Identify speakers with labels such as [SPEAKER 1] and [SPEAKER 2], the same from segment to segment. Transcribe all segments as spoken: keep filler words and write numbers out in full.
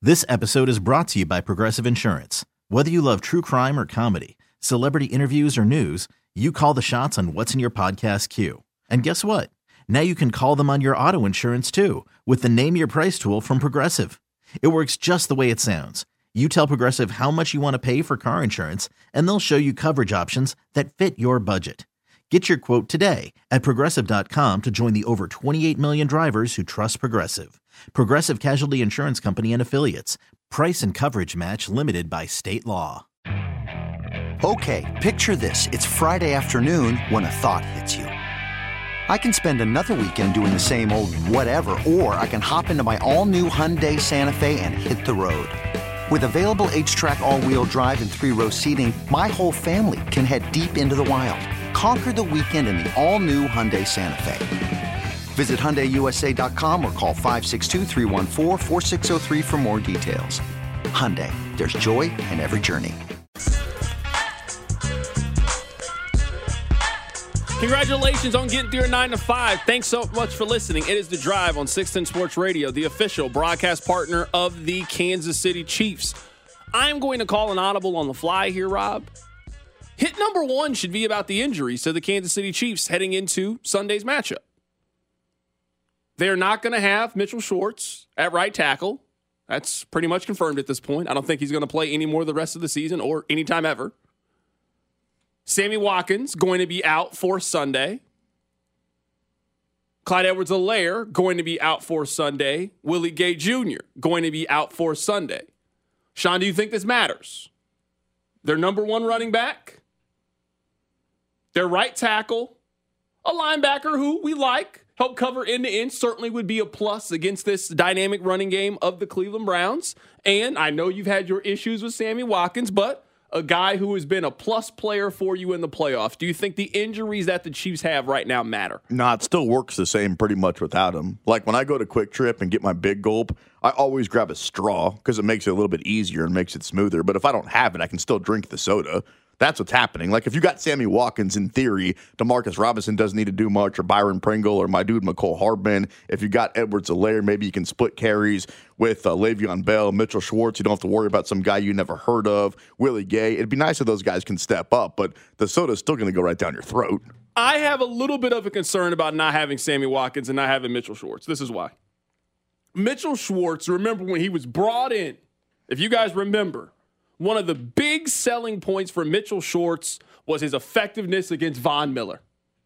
[SPEAKER 1] This episode is brought to you by Progressive Insurance. Whether you love true crime or comedy, celebrity interviews or news, you call the shots on what's in your podcast queue. And guess what? Now you can call them on your auto insurance too with the Name Your Price tool from Progressive. It works just the way it sounds. You tell Progressive how much you want to pay for car insurance, and they'll show you coverage options that fit your budget. Get your quote today at Progressive dot com to join the over twenty-eight million drivers who trust Progressive. Progressive Casualty Insurance Company and Affiliates. Price and coverage match limited by state law.
[SPEAKER 2] Okay, picture this. It's Friday afternoon when a thought hits you. I can spend another weekend doing the same old whatever, or I can hop into my all-new Hyundai Santa Fe and hit the road. With available H-Track all-wheel drive and three-row seating, my whole family can head deep into the wild. Conquer the weekend in the all-new Hyundai Santa Fe. Visit Hyundai U S A dot com or call five six two, three one four, four six zero three for more details. Hyundai, there's joy in every journey.
[SPEAKER 3] Congratulations on getting through your nine to five. Thanks so much for listening. It is The Drive on six ten Sports Radio, the official broadcast partner of the Kansas City Chiefs. I'm going to call an audible on the fly here, Rob. Hit number one should be about the injuries to the Kansas City Chiefs heading into Sunday's matchup. They're not going to have Mitchell Schwartz at right tackle. That's pretty much confirmed at this point. I don't think he's going to play any more the rest of the season or anytime ever. Sammy Watkins going to be out for Sunday. Clyde Edwards-Helaire going to be out for Sunday. Willie Gay Junior going to be out for Sunday. Sean, do you think this matters? Their number one running back, their right tackle, a linebacker who we like, help cover end to end, certainly would be a plus against this dynamic running game of the Cleveland Browns. And I know you've had your issues with Sammy Watkins, but a guy who has been a plus player for you in the playoffs. Do you think the injuries that the Chiefs have right now matter?
[SPEAKER 4] No, it still works the same pretty much without him. Like when I go to Quick Trip and get my big gulp, I always grab a straw because it makes it a little bit easier and makes it smoother. But if I don't have it, I can still drink the soda. That's what's happening. Like, if you got Sammy Watkins, in theory, DeMarcus Robinson doesn't need to do much, or Byron Pringle, or my dude McCole Hardman. If you got Edwards-Helaire, maybe you can split carries with uh, Le'Veon Bell, Mitchell Schwartz. You don't have to worry about some guy you never heard of, Willie Gay. It'd be nice if those guys can step up, but the soda's still going to go right down your throat.
[SPEAKER 3] I have a little bit of a concern about not having Sammy Watkins and not having Mitchell Schwartz. This is why. Mitchell Schwartz, remember when he was brought in, if you guys remember, one of the big selling points for Mitchell Schwartz was his effectiveness against Von Miller.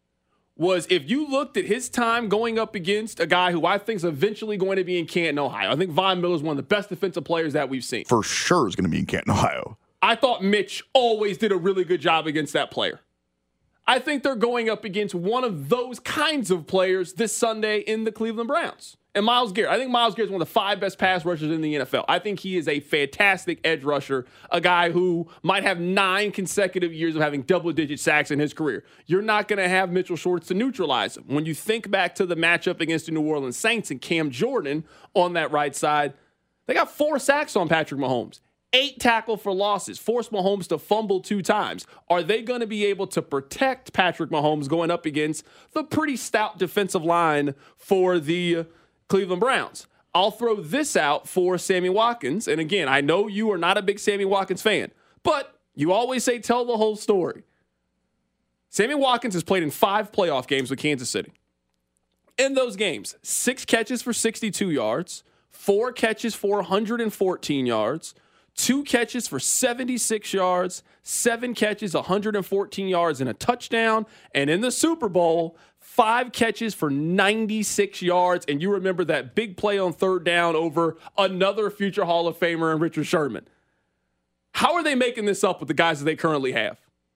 [SPEAKER 3] Was if you looked at his time going up against a guy who I think is eventually going to be in Canton, Ohio. I think Von Miller is one of the best defensive players that we've seen.
[SPEAKER 4] For sure is going to be in Canton, Ohio.
[SPEAKER 3] I thought Mitch always did a really good job against that player. I think they're going up against one of those kinds of players this Sunday in the Cleveland Browns. And Myles Garrett. I think Myles Garrett is one of the five best pass rushers in the N F L. I think he is a fantastic edge rusher, a guy who might have nine consecutive years of having double-digit sacks in his career. You're not going to have Mitchell Schwartz to neutralize him. When you think back to the matchup against the New Orleans Saints and Cam Jordan on that right side, they got four sacks on Patrick Mahomes. Eight tackle for losses, forced Mahomes to fumble two times. Are they going to be able to protect Patrick Mahomes going up against the pretty stout defensive line for the Cleveland Browns? I'll throw this out for Sammy Watkins. And again, I know you are not a big Sammy Watkins fan, but you always say tell the whole story. Sammy Watkins has played in five playoff games with Kansas City. In those games, six catches for sixty-two yards, four catches for one hundred fourteen yards, two catches for seventy-six yards, seven catches, one hundred fourteen yards, and a touchdown. And in the Super Bowl, five catches for ninety-six yards. And you remember that big play on third down over another future Hall of Famer and Richard Sherman. How are they making this up with the guys that they currently have?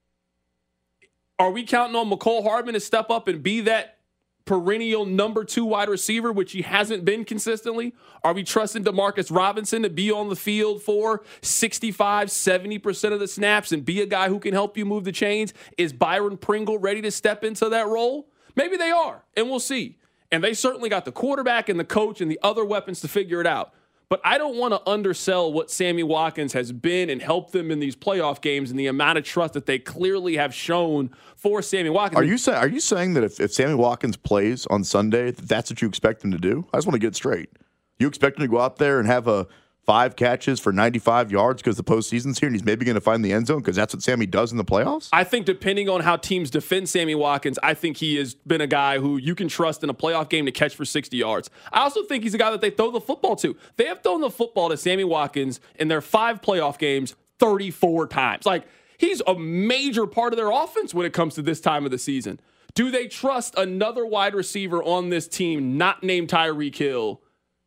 [SPEAKER 3] Are we counting on McCole Hardman to step up and be that perennial number two wide receiver, which he hasn't been consistently? Are we trusting DeMarcus Robinson to be on the field for sixty-five, seventy percent of the snaps and be a guy who can help you move the chains? Is Byron Pringle ready to step into that role? Maybe they are, and we'll see. And they certainly got the quarterback and the coach and the other weapons to figure it out. But I don't want to undersell what Sammy Watkins has been and helped them in these playoff games and the amount of trust that they clearly have shown for Sammy Watkins.
[SPEAKER 4] Are you, say, are you saying that if, if Sammy Watkins plays on Sunday, that that's what you expect him to do? I just want to get it straight. You expect him to go out there and have a five catches for ninety-five yards because the postseason's here and he's maybe going to find the end zone because that's what Sammy does in the playoffs?
[SPEAKER 3] I think depending on how teams defend Sammy Watkins, I think he has been a guy who you can trust in a playoff game to catch for sixty yards. I also think he's a guy that they throw the football to. They have thrown the football to Sammy Watkins in their five playoff games thirty-four times. Like, he's a major part of their offense when it comes to this time of the season. Do they trust another wide receiver on this team not named Tyreek Hill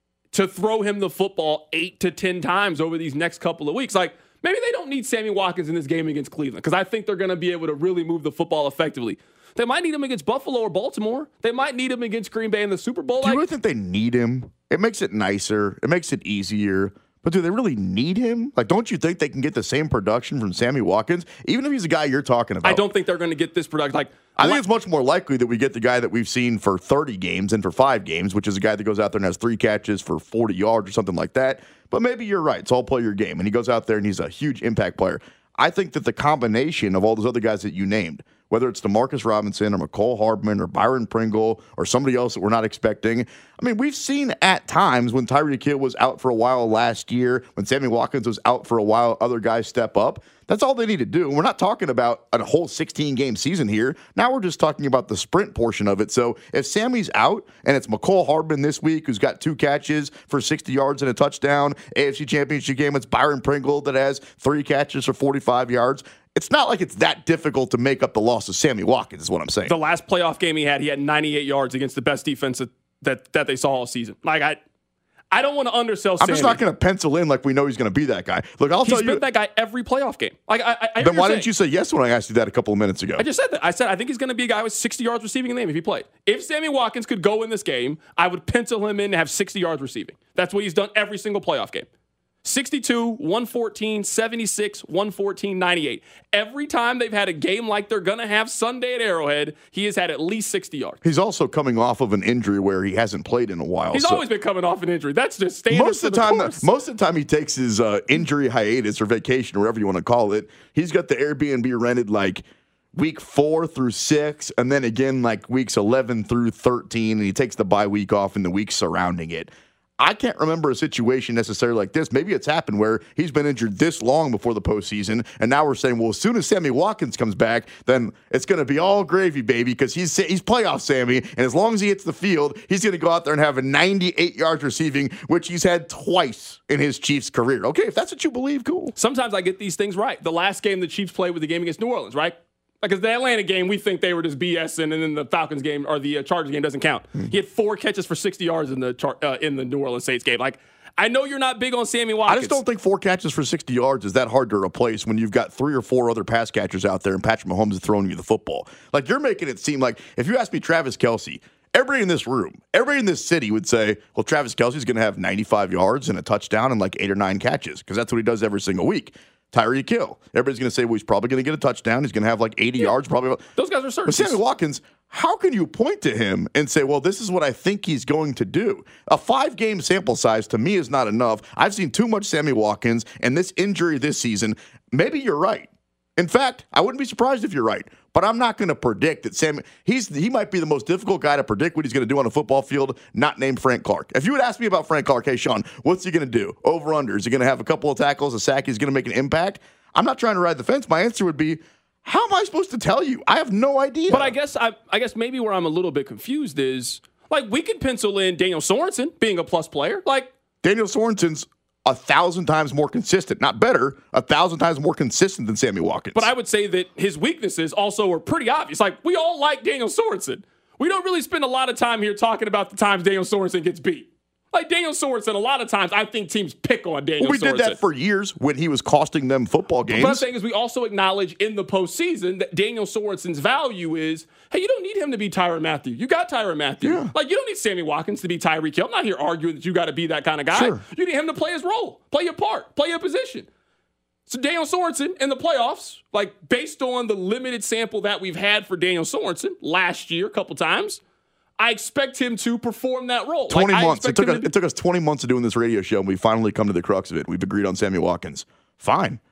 [SPEAKER 3] to throw him the football eight to ten times over these next couple of weeks? Like, maybe they don't need Sammy Watkins in this game against Cleveland because I think they're going to be able to really move the football effectively. They might need him against Buffalo or Baltimore. They might need him against Green Bay in the Super Bowl.
[SPEAKER 4] Do you really think they need him? It makes it nicer. It makes it easier. But do they really need him? Like, don't you think they can get the same production from Sammy Watkins, even if he's a guy you're talking about?
[SPEAKER 3] I don't think they're going to get this production. Like,
[SPEAKER 4] I think it's much more likely that we get the guy that we've seen for thirty games and for five games, which is a guy that goes out there and has three catches for forty yards or something like that. But maybe you're right. It's all play your game. And he goes out there and he's a huge impact player. I think that the combination of all those other guys that you named, whether it's Demarcus Robinson or McCole Hardman or Byron Pringle or somebody else that we're not expecting. I mean, we've seen at times when Tyreek Hill was out for a while last year, when Sammy Watkins was out for a while, other guys step up. That's all they need to do. We're not talking about a whole sixteen-game season here. Now we're just talking about the sprint portion of it. So if Sammy's out and it's McCole Hardman this week who's got two catches for sixty yards and a touchdown, A F C Championship game, it's Byron Pringle that has three catches for forty-five yards. It's not like it's that difficult to make up the loss of Sammy Watkins is what I'm saying.
[SPEAKER 3] The last playoff game he had, he had ninety-eight yards against the best defense that that, that they saw all season. Like, I I don't want to undersell Sammy.
[SPEAKER 4] I'm just not going to pencil in like we know he's going to be that guy. Look, I'll
[SPEAKER 3] he's
[SPEAKER 4] tell you.
[SPEAKER 3] He's been that guy every playoff game. Like, I, I
[SPEAKER 4] then why didn't you say yes when I asked you that a couple of minutes ago?
[SPEAKER 3] I just said that. I said I think he's going to be a guy with sixty yards receiving in the game if he played. If Sammy Watkins could go in this game, I would pencil him in to have sixty yards receiving. That's what he's done every single playoff game. sixty-two, one fourteen, seventy-six, one fourteen, ninety-eight. Every time they've had a game like they're going to have Sunday at Arrowhead, he has had at least sixty yards.
[SPEAKER 4] He's also coming off of an injury where he hasn't played in a while.
[SPEAKER 3] He's
[SPEAKER 4] so
[SPEAKER 3] always been coming off an injury. That's just standard
[SPEAKER 4] most of the,
[SPEAKER 3] the
[SPEAKER 4] time.
[SPEAKER 3] course.
[SPEAKER 4] Most of the time he takes his uh, injury hiatus or vacation or whatever you want to call it. He's got the Airbnb rented like week four through six, and then again like weeks eleven through thirteen, and he takes the bye week off in the weeks surrounding it. I can't remember a situation necessarily like this. Maybe it's happened where he's been injured this long before the postseason, and now we're saying, well, as soon as Sammy Watkins comes back, then it's going to be all gravy, baby, because he's he's playoff Sammy, and as long as he hits the field, he's going to go out there and have a ninety-eight yards receiving, which he's had twice in his Chiefs career. Okay, if that's what you believe, cool.
[SPEAKER 3] Sometimes I get these things right. The last game the Chiefs played was the game against New Orleans, right? Because the Atlanta game, we think they were just BSing, and then the Falcons game or the uh, Chargers game doesn't count. Mm. He had four catches for sixty yards in the Char- uh, in the New Orleans Saints game. Like, I know you're not big on Sammy Watkins.
[SPEAKER 4] I just don't think four catches for sixty yards is that hard to replace when you've got three or four other pass catchers out there and Patrick Mahomes is throwing you the football. Like, you're making it seem like if you ask me Travis Kelce, everybody in this room, everybody in this city would say, well, Travis Kelce's going to have ninety-five yards and a touchdown and like eight or nine catches because that's what he does every single week. Tyreek Hill. Everybody's going to say, well, he's probably going to get a touchdown. He's going to have like eighty yeah. yards. Probably.
[SPEAKER 3] Those guys are certain.
[SPEAKER 4] But Sammy Watkins, how can you point to him and say, well, this is what I think he's going to do? A five-game sample size to me is not enough. I've seen too much Sammy Watkins, and this injury this season, maybe you're right. In fact, I wouldn't be surprised if you're right, but I'm not going to predict that Sammy, he's he might be the most difficult guy to predict what he's going to do on a football field, not named Frank Clark. If you would ask me about Frank Clark, hey, Sean, what's he going to do? Over under? Is he going to have a couple of tackles, a sack? He's going to make an impact? I'm not trying to ride the fence. My answer would be, how am I supposed to tell you? I have no idea.
[SPEAKER 3] But I guess I, I guess maybe where I'm a little bit confused is, like, we could pencil in Daniel Sorensen being a plus player. Like,
[SPEAKER 4] Daniel Sorensen's a thousand times more consistent. Not better, a thousand times more consistent than Sammy Watkins.
[SPEAKER 3] But I would say that his weaknesses also are pretty obvious. Like, we all like Daniel Sorensen. We don't really spend a lot of time here talking about the times Daniel Sorensen gets beat. Like, Daniel Sorensen, a lot of times I think teams pick on Daniel
[SPEAKER 4] well, we
[SPEAKER 3] Sorensen.
[SPEAKER 4] We did that for years when he was costing them football games.
[SPEAKER 3] What I'm saying is we also acknowledge in the postseason that Daniel Sorensen's value is, hey, you don't need him to be Tyrann Mathieu. You got Tyrann Mathieu. Yeah. Like, you don't need Sammy Watkins to be Tyreek Hill. I'm not here arguing that you got to be that kind of guy.
[SPEAKER 4] Sure.
[SPEAKER 3] You need him to play his role, play your part, play your position. So Daniel Sorensen in the playoffs, like, based on the limited sample that we've had for Daniel Sorensen last year a couple times, I expect him to perform that role.
[SPEAKER 4] twenty
[SPEAKER 3] like,
[SPEAKER 4] months. It took, us,
[SPEAKER 3] to...
[SPEAKER 4] it took us twenty months of doing this radio show, and we finally come to the crux of it. We've agreed on Sammy Watkins. Fine.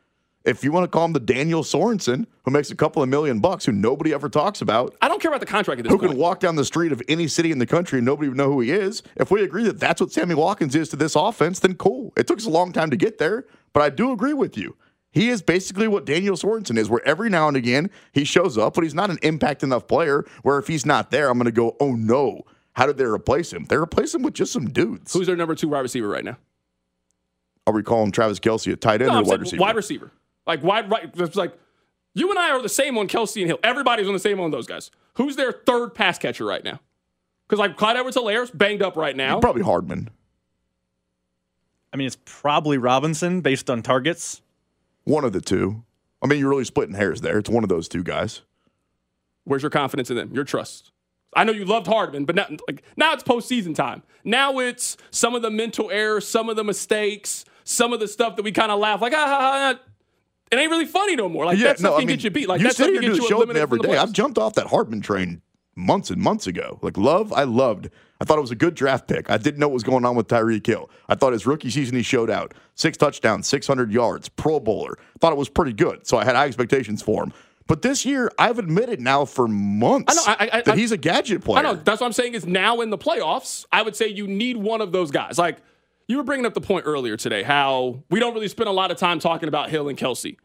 [SPEAKER 4] If you want to call him the Daniel Sorensen, who makes a couple of million bucks, who nobody ever talks about.
[SPEAKER 3] I don't care about the contract at this
[SPEAKER 4] who
[SPEAKER 3] point.
[SPEAKER 4] Who can walk down the street of any city in the country and nobody would know who he is. If we agree that that's what Sammy Watkins is to this offense, then cool. It took us a long time to get there, but I do agree with you. He is basically what Daniel Sorensen is, where every now and again he shows up, but he's not an impact enough player where if he's not there, I'm going to go, oh no, how did they replace him? They replaced him with just some dudes.
[SPEAKER 3] Who's their number two wide receiver right now?
[SPEAKER 4] Are we calling Travis Kelce a tight end
[SPEAKER 3] no,
[SPEAKER 4] or wide receiver?
[SPEAKER 3] Wide receiver. Like, wide right. It's like, you and I are the same on Kelce and Hill. Everybody's on the same on those guys. Who's their third pass catcher right now? Because, like, Clyde Edwards-Hilaire's banged up right now.
[SPEAKER 4] Probably Hardman.
[SPEAKER 5] I mean, it's probably Robinson based on targets.
[SPEAKER 4] One of the two. I mean, you're really splitting hairs there. It's one of those two guys.
[SPEAKER 3] Where's your confidence in them? Your trust? I know you loved Hardman, but now, like, now it's postseason time. Now it's some of the mental errors, some of the mistakes, some of the stuff that we kind of laugh like, ah, ah, ah. It ain't really funny no more. Like,
[SPEAKER 4] yeah,
[SPEAKER 3] that
[SPEAKER 4] no,
[SPEAKER 3] stuff
[SPEAKER 4] I
[SPEAKER 3] can
[SPEAKER 4] mean,
[SPEAKER 3] get you beat. Like,
[SPEAKER 4] you
[SPEAKER 3] that stuff
[SPEAKER 4] sit
[SPEAKER 3] can
[SPEAKER 4] here
[SPEAKER 3] get
[SPEAKER 4] and
[SPEAKER 3] you
[SPEAKER 4] show me
[SPEAKER 3] eliminated
[SPEAKER 4] every
[SPEAKER 3] from the
[SPEAKER 4] day.
[SPEAKER 3] playoffs.
[SPEAKER 4] I've jumped off that Hardman train months and months ago. Like, love, I loved. I thought it was a good draft pick. I didn't know what was going on with Tyreek Hill. I thought his rookie season he showed out. Six touchdowns, six hundred yards, Pro Bowler. Thought it was pretty good, so I had high expectations for him. But this year, I've admitted now for months
[SPEAKER 3] I know, I, I,
[SPEAKER 4] that
[SPEAKER 3] I,
[SPEAKER 4] he's a gadget player.
[SPEAKER 3] I know. That's what I'm saying is now in the playoffs, I would say you need one of those guys. Like, you were bringing up the point earlier today, how we don't really spend a lot of time talking about Hill and Kelce.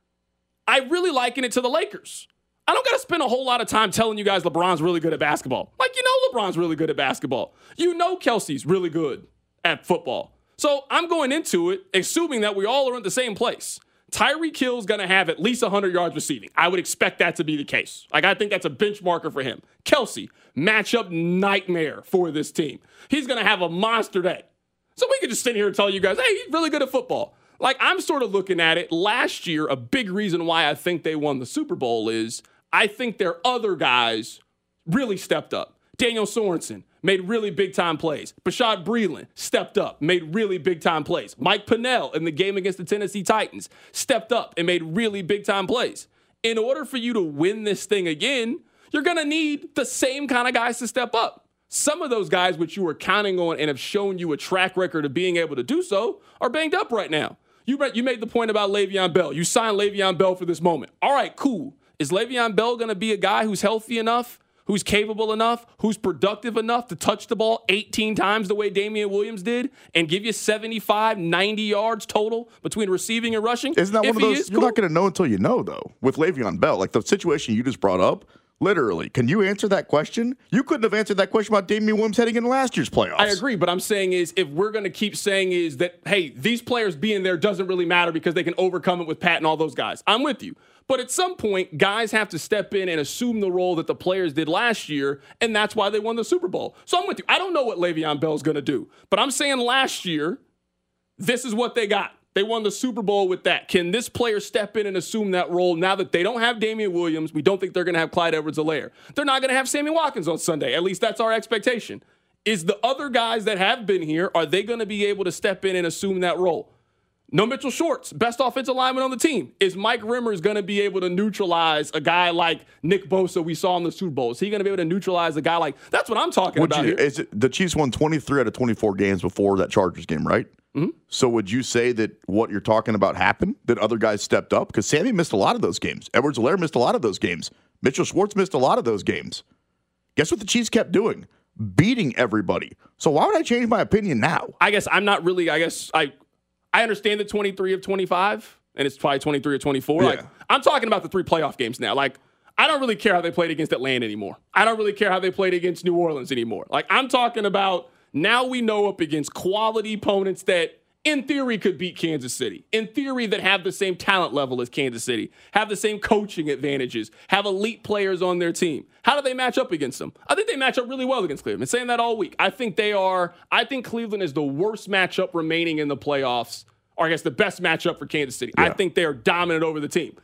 [SPEAKER 3] I really liken it to the Lakers. I don't got to spend a whole lot of time telling you guys LeBron's really good at basketball. Like, you know LeBron's really good at basketball. You know Kelce's really good at football. So I'm going into it assuming that we all are in the same place. Tyreek Hill's going to have at least one hundred yards receiving. I would expect that to be the case. Like, I think that's a benchmarker for him. Kelce, matchup nightmare for this team. He's going to have a monster day. So we could just sit here and tell you guys, hey, he's really good at football. Like, I'm sort of looking at it. Last year, a big reason why I think they won the Super Bowl is I think their other guys really stepped up. Daniel Sorensen made really big-time plays. Bashaud Breeland stepped up, made really big-time plays. Mike Pennell in the game against the Tennessee Titans stepped up and made really big-time plays. In order for you to win this thing again, you're going to need the same kind of guys to step up. Some of those guys which you were counting on and have shown you a track record of being able to do so are banged up right now. You, you made the point about Le'Veon Bell. You signed Le'Veon Bell for this moment. All right, cool. Is Le'Veon Bell going to be a guy who's healthy enough, who's capable enough, who's productive enough to touch the ball eighteen times the way Damian Williams did and give you seventy-five, ninety yards total between receiving and rushing?
[SPEAKER 4] Isn't that
[SPEAKER 3] if
[SPEAKER 4] one of those?
[SPEAKER 3] Is,
[SPEAKER 4] you're
[SPEAKER 3] cool.
[SPEAKER 4] not going to know until you know, though, with Le'Veon Bell. Like the situation you just brought up, literally, can you answer that question? You couldn't have answered that question about Damian Williams heading into last year's playoffs.
[SPEAKER 3] I agree, but I'm saying is if we're going to keep saying is that, hey, these players being there doesn't really matter because they can overcome it with Pat and all those guys. I'm with you. But at some point, guys have to step in and assume the role that the players did last year, and that's why they won the Super Bowl. So I'm with you. I don't know what Le'Veon Bell's going to do, but I'm saying last year, this is what they got. They won the Super Bowl with that. Can this player step in and assume that role now that they don't have Damian Williams? We don't think they're going to have Clyde Edwards-Helaire. They're not going to have Sammy Watkins on Sunday. At least that's our expectation. Is the other guys that have been here, are they going to be able to step in and assume that role? No Mitchell Schwartz, best offensive lineman on the team. Is Mike Rimmers going to be able to neutralize a guy like Nick Bosa we saw in the Super Bowl? Is he going to be able to neutralize a guy like – that's what I'm talking
[SPEAKER 4] Would
[SPEAKER 3] about
[SPEAKER 4] you,
[SPEAKER 3] here.
[SPEAKER 4] Is it, the Chiefs won twenty-three out of twenty-four games before that Chargers game, right?
[SPEAKER 3] Mm-hmm.
[SPEAKER 4] So would you say that what you're talking about happened, that other guys stepped up? Because Sammy missed a lot of those games. Edwards-Helaire missed a lot of those games. Mitchell Schwartz missed a lot of those games. Guess what the Chiefs kept doing? Beating everybody. So why would I change my opinion now?
[SPEAKER 3] I guess I'm not really – I guess I – I understand the twenty-three of twenty-five, and it's probably twenty-three or twenty-four.
[SPEAKER 4] Yeah.
[SPEAKER 3] Like, I'm talking about the three playoff games now. Like, I don't really care how they played against Atlanta anymore. I don't really care how they played against New Orleans anymore. Like, I'm talking about now we know up against quality opponents that, in theory, could beat Kansas City. In theory, that have the same talent level as Kansas City, have the same coaching advantages, have elite players on their team. How do they match up against them? I think they match up really well against Cleveland. I've been saying that all week. I think they are, I think Cleveland is the worst matchup remaining in the playoffs, or I guess the best matchup for Kansas City. Yeah. I think they are dominant over the team.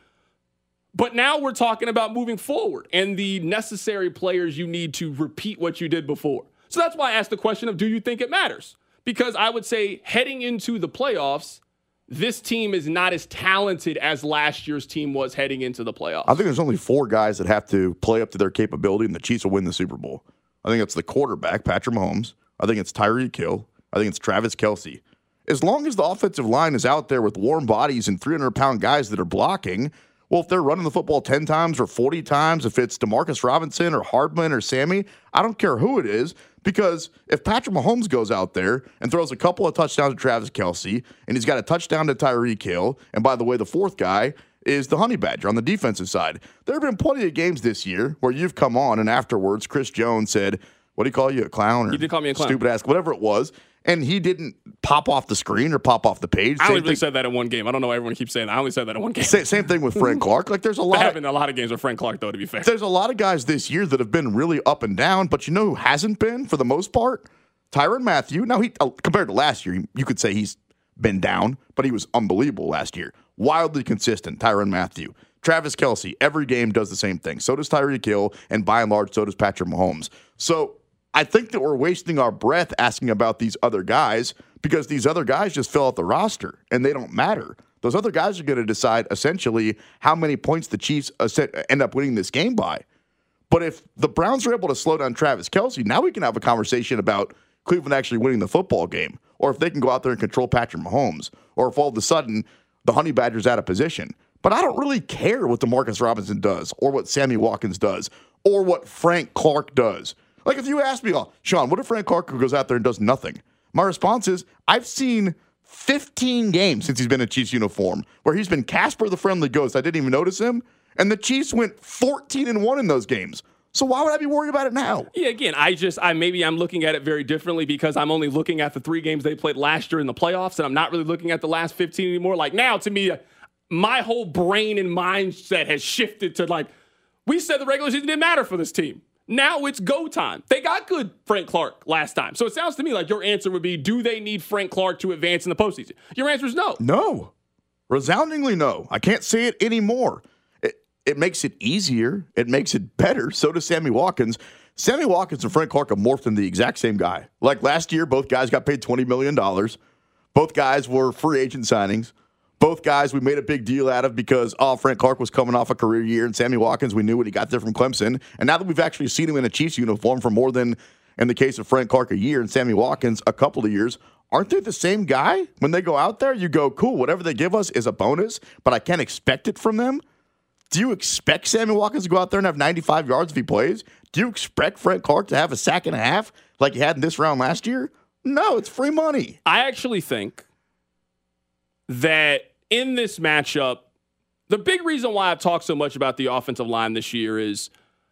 [SPEAKER 3] But now we're talking about moving forward and the necessary players you need to repeat what you did before. So that's why I asked the question of, do you think it matters? Because I would say heading into the playoffs, this team is not as talented as last year's team was heading into the playoffs.
[SPEAKER 4] I think there's only four guys that have to play up to their capability, and the Chiefs will win the Super Bowl. I think it's the quarterback, Patrick Mahomes. I think it's Tyreek Hill. I think it's Travis Kelce. as long as the offensive line is out there with warm bodies and three hundred pound guys that are blocking, well, if they're running the football ten times or forty times, if it's Demarcus Robinson or Hardman or Sammy, I don't care who it is, because if Patrick Mahomes goes out there and throws a couple of touchdowns to Travis Kelce, and he's got a touchdown to Tyreek Hill, and by the way, the fourth guy is the Honey Badger on the defensive side. There have been plenty of games this year where you've come on and afterwards Chris Jones said, what do you call you, a clown? Or
[SPEAKER 3] he did call me a clown.
[SPEAKER 4] Stupid ass, whatever it was. And he didn't pop off the screen or pop off the page.
[SPEAKER 3] I
[SPEAKER 4] Same
[SPEAKER 3] only really
[SPEAKER 4] thing.
[SPEAKER 3] said that in one game. I don't know why everyone keeps saying that. I only said that in one game.
[SPEAKER 4] Same, same thing with Frank Clark. Like there's a lot.
[SPEAKER 3] There
[SPEAKER 4] of,
[SPEAKER 3] have been a lot of games with Frank Clark, though, to be fair.
[SPEAKER 4] There's a lot of guys this year that have been really up and down, but you know who hasn't been for the most part? Tyrann Mathieu. Now, he uh, compared to last year, you could say he's been down, but he was unbelievable last year. Wildly consistent, Tyrann Mathieu. Travis Kelce, every game does the same thing. So does Tyreek Hill, and by and large, so does Patrick Mahomes. So I think that we're wasting our breath asking about these other guys because these other guys just fill out the roster, and they don't matter. Those other guys are going to decide, essentially, how many points the Chiefs end up winning this game by. But if the Browns are able to slow down Travis Kelce, now we can have a conversation about Cleveland actually winning the football game, or if they can go out there and control Patrick Mahomes, or if all of a sudden the Honey Badger's out of position. But I don't really care what DeMarcus Robinson does, or what Sammy Watkins does, or what Frank Clark does. Like if you ask me, oh, Sean, what if Frank Clark goes out there and does nothing? My response is, I've seen fifteen games since he's been in a Chiefs uniform where he's been Casper the Friendly Ghost. I didn't even notice him. And the Chiefs went fourteen and one in those games. So why would I be worried about it now?
[SPEAKER 3] Yeah, again, I just, I maybe I'm looking at it very differently because I'm only looking at the three games they played last year in the playoffs, and I'm not really looking at the last fifteen anymore. Like now, to me, my whole brain and mindset has shifted to like, we said the regular season didn't matter for this team. Now it's go time. They got good Frank Clark last time. So it sounds to me like your answer would be, do they need Frank Clark to advance in the postseason? Your answer is no.
[SPEAKER 4] No. Resoundingly no. I can't say it anymore. It, it makes it easier. It makes it better. So does Sammy Watkins. Sammy Watkins and Frank Clark have morphed into the exact same guy. Like last year, both guys got paid twenty million dollars. Both guys were free agent signings. Both guys we made a big deal out of because, oh, Frank Clark was coming off a career year, and Sammy Watkins, we knew what he got there from Clemson. And now that we've actually seen him in a Chiefs uniform for more than, in the case of Frank Clark, a year, and Sammy Watkins, a couple of years, aren't they the same guy? When they go out there, you go, cool, whatever they give us is a bonus, but I can't expect it from them. Do you expect Sammy Watkins to go out there and have ninety-five yards if he plays? Do you expect Frank Clark to have a sack and a half like he had in this round last year? No, it's free money.
[SPEAKER 3] I actually think that in this matchup, the big reason why I've talked so much about the offensive line this year is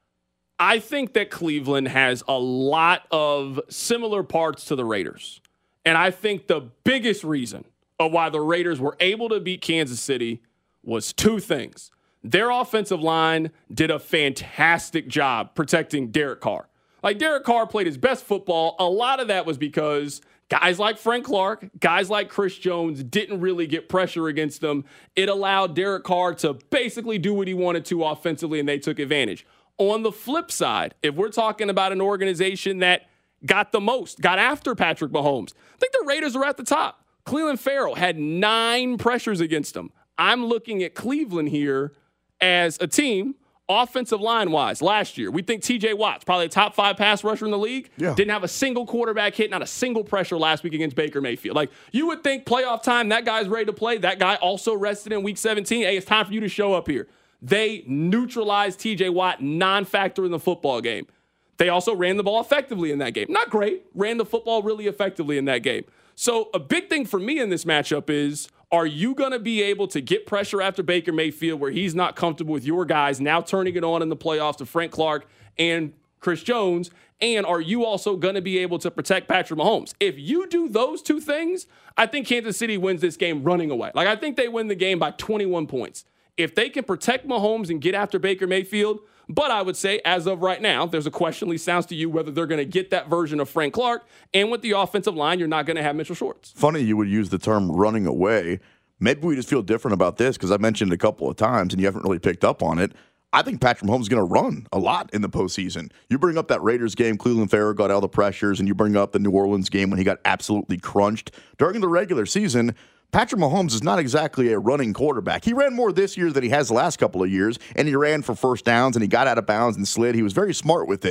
[SPEAKER 3] I think that Cleveland has a lot of similar parts to the Raiders. And I think the biggest reason of why the Raiders were able to beat Kansas City was two things. Their offensive line did a fantastic job protecting Derek Carr. Like, Derek Carr played his best football. A lot of that was because guys like Frank Clark, guys like Chris Jones didn't really get pressure against them. It allowed Derek Carr to basically do what he wanted to offensively, and they took advantage. On the flip side, if we're talking about an organization that got the most, got after Patrick Mahomes, I think the Raiders are at the top. Clelin Ferrell had nine pressures against them. I'm looking at Cleveland here as a team, offensive line-wise, last year. We think T J Watt's probably a top five pass rusher in the league. Yeah. Didn't have a single quarterback hit, not a single pressure last week against Baker Mayfield. Like, you would think playoff time, that guy's ready to play. That guy also rested in week seventeen. Hey, it's time for you to show up here. They neutralized T J Watt, non-factor in the football game. They also ran the ball effectively in that game. Not great, ran the football really effectively in that game. So a big thing for me in this matchup is, are you going to be able to get pressure after Baker Mayfield where he's not comfortable with your guys now turning it on in the playoffs to Frank Clark and Chris Jones? And are you also going to be able to protect Patrick Mahomes? If you do those two things, I think Kansas City wins this game running away. Like, I think they win the game by twenty-one points. If they can protect Mahomes and get after Baker Mayfield, but I would say, as of right now, there's a question, at least sounds to you, whether they're going to get that version of Frank Clark. And with the offensive line, you're not going to have Mitchell Schwartz.
[SPEAKER 4] Funny you would use the term running away. Maybe we just feel different about this because I mentioned it a couple of times and you haven't really picked up on it. I think Patrick Mahomes is going to run a lot in the postseason. You bring up that Raiders game, Clelin Ferrell got all the pressures, and you bring up the New Orleans game when he got absolutely crunched. During the regular season, Patrick Mahomes is not exactly a running quarterback. He ran more this year than he has the last couple of years, and he ran for first downs, and he got out of bounds and slid. He was very smart with it.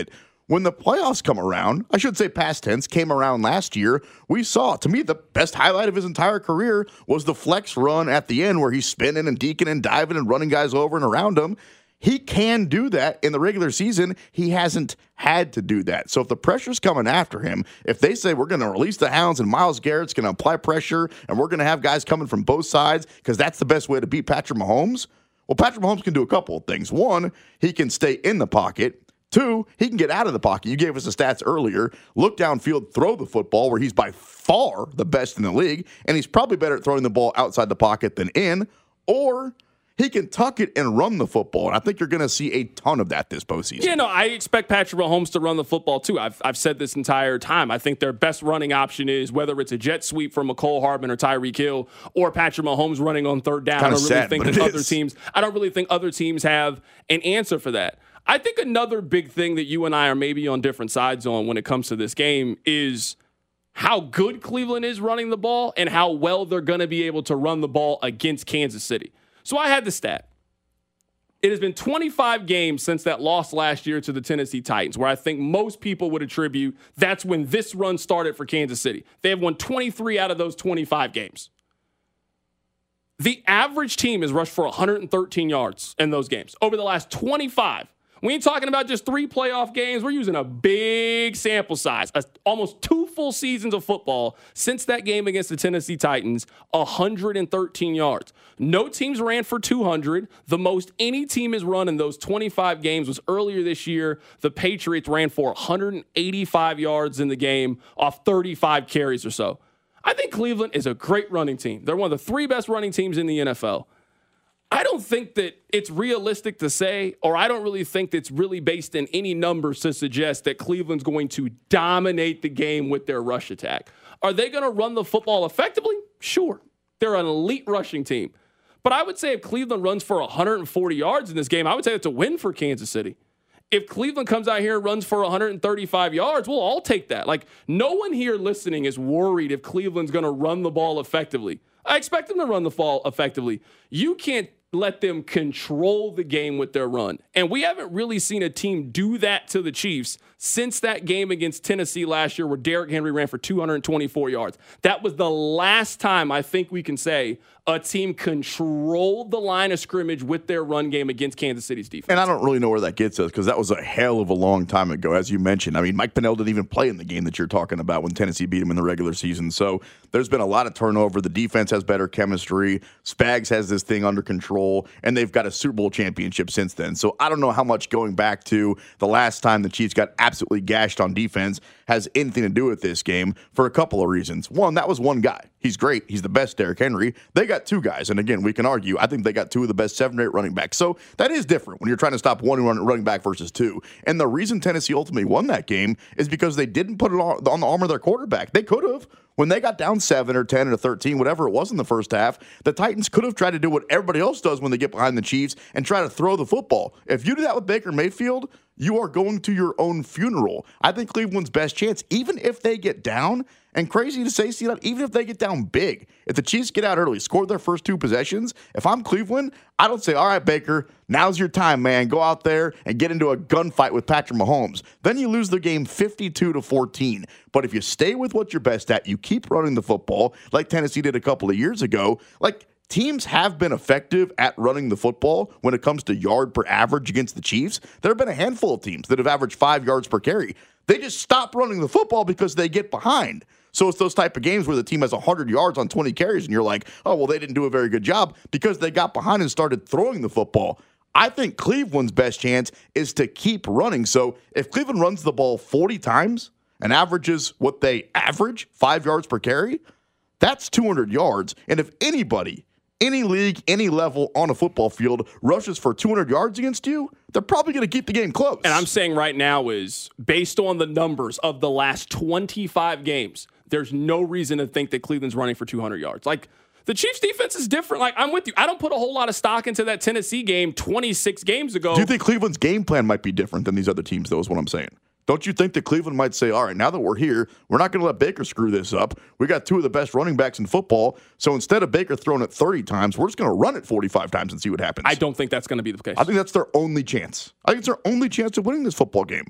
[SPEAKER 4] when the playoffs come around, I should say past tense, came around last year, we saw, to me, the best highlight of his entire career was the flex run at the end where he's spinning and deking and diving and running guys over and around him. He can do that in the regular season. He hasn't had to do that. So if the pressure's coming after him, if they say we're going to release the hounds and Myles Garrett's going to apply pressure and we're going to have guys coming from both sides because that's the best way to beat Patrick Mahomes, well, Patrick Mahomes can do a couple of things. One, he can stay in the pocket. Two, he can get out of the pocket. You gave us the stats earlier. Look downfield, throw the football, where he's by far the best in the league, and he's probably better at throwing the ball outside the pocket than in. Or he can tuck it and run the football, and I think you're going to see a ton of that this postseason.
[SPEAKER 3] Yeah, no, I expect Patrick Mahomes to run the football too. I've I've said this entire time. I think their best running option is whether it's a jet sweep from McCole Hardman or Tyreek Hill or Patrick Mahomes running on third down. I don't really
[SPEAKER 4] sad,
[SPEAKER 3] think that other teams. I don't really think other teams have an answer for that. I think another big thing that you and I are maybe on different sides on when it comes to this game is how good Cleveland is running the ball and how well they're going to be able to run the ball against Kansas City. So I had the stat. It has been twenty-five games since that loss last year to the Tennessee Titans, where I think most people would attribute that's when this run started for Kansas City. They have won twenty-three out of those twenty-five games. The average team has rushed for one hundred thirteen yards in those games over the last twenty-five. We ain't talking about just three playoff games. We're using a big sample size, a, almost two full seasons of football since that game against the Tennessee Titans, one hundred thirteen yards. No teams ran for two hundred. The most any team has run in those twenty-five games was earlier this year. The Patriots ran for one hundred eighty-five yards in the game off thirty-five carries or so. I think Cleveland is a great running team. They're one of the three best running teams in the N F L. I don't think that it's realistic to say, or I don't really think that's really based in any numbers to suggest that Cleveland's going to dominate the game with their rush attack. Are they going to run the football effectively? Sure. They're an elite rushing team. But I would say if Cleveland runs for one hundred forty yards in this game, I would say it's a win for Kansas City. If Cleveland comes out here and runs for one hundred thirty-five yards, we'll all take that. Like, no one here listening is worried if Cleveland's going to run the ball effectively. I expect them to run the ball effectively. You can't let them control the game with their run. And we haven't really seen a team do that to the Chiefs since that game against Tennessee last year where Derrick Henry ran for two hundred twenty-four yards. That was the last time I think we can say a team controlled the line of scrimmage with their run game against Kansas City's defense.
[SPEAKER 4] And I don't really know where that gets us because that was a hell of a long time ago, as you mentioned. I mean, Mike Pennell didn't even play in the game that you're talking about when Tennessee beat him in the regular season. So there's been a lot of turnover. The defense has better chemistry. Spags has this thing under control, and they've got a Super Bowl championship since then. So I don't know how much going back to the last time the Chiefs got absolutely gashed on defense has anything to do with this game for a couple of reasons. One, that was one guy. He's great. He's the best, Derrick Henry. They got two guys. And again, we can argue. I think they got two of the best seven or eight running backs. So that is different when you're trying to stop one running back versus two. And the reason Tennessee ultimately won that game is because they didn't put it on the arm of their quarterback. They could have. When they got down seven or ten or thirteen, whatever it was in the first half, the Titans could have tried to do what everybody else does when they get behind the Chiefs and try to throw the football. If you do that with Baker Mayfield, you are going to your own funeral. I think Cleveland's best chance, even if they get down, and crazy to say, Steelers, even if they get down big, if the Chiefs get out early, score their first two possessions, if I'm Cleveland, I don't say, all right, Baker, now's your time, man. Go out there and get into a gunfight with Patrick Mahomes. Then you lose the game fifty-two to fourteen. But if you stay with what you're best at, you keep running the football like Tennessee did a couple of years ago, like teams have been effective at running the football when it comes to yard per average against the Chiefs. There have been a handful of teams that have averaged five yards per carry. They just stop running the football because they get behind. So it's those type of games where the team has one hundred yards on twenty carries, and you're like, oh, well, they didn't do a very good job because they got behind and started throwing the football. I think Cleveland's best chance is to keep running. So if Cleveland runs the ball forty times and averages what they average, five yards per carry, that's two hundred yards. And if anybody, any league, any level on a football field rushes for two hundred yards against you, they're probably going to keep the game close.
[SPEAKER 3] And I'm saying right now is, based on the numbers of the last twenty-five games, there's no reason to think that Cleveland's running for two hundred yards. Like, the Chiefs' defense is different. Like, I'm with you. I don't put a whole lot of stock into that Tennessee game twenty-six games ago.
[SPEAKER 4] Do you think Cleveland's game plan might be different than these other teams, though, is what I'm saying? Don't you think that Cleveland might say, all right, now that we're here, we're not going to let Baker screw this up. We got two of the best running backs in football, so instead of Baker throwing it thirty times, we're just going to run it forty-five times and see what happens.
[SPEAKER 3] I don't think that's going to be the case.
[SPEAKER 4] I think that's their only chance. I think it's their only chance of winning this football game.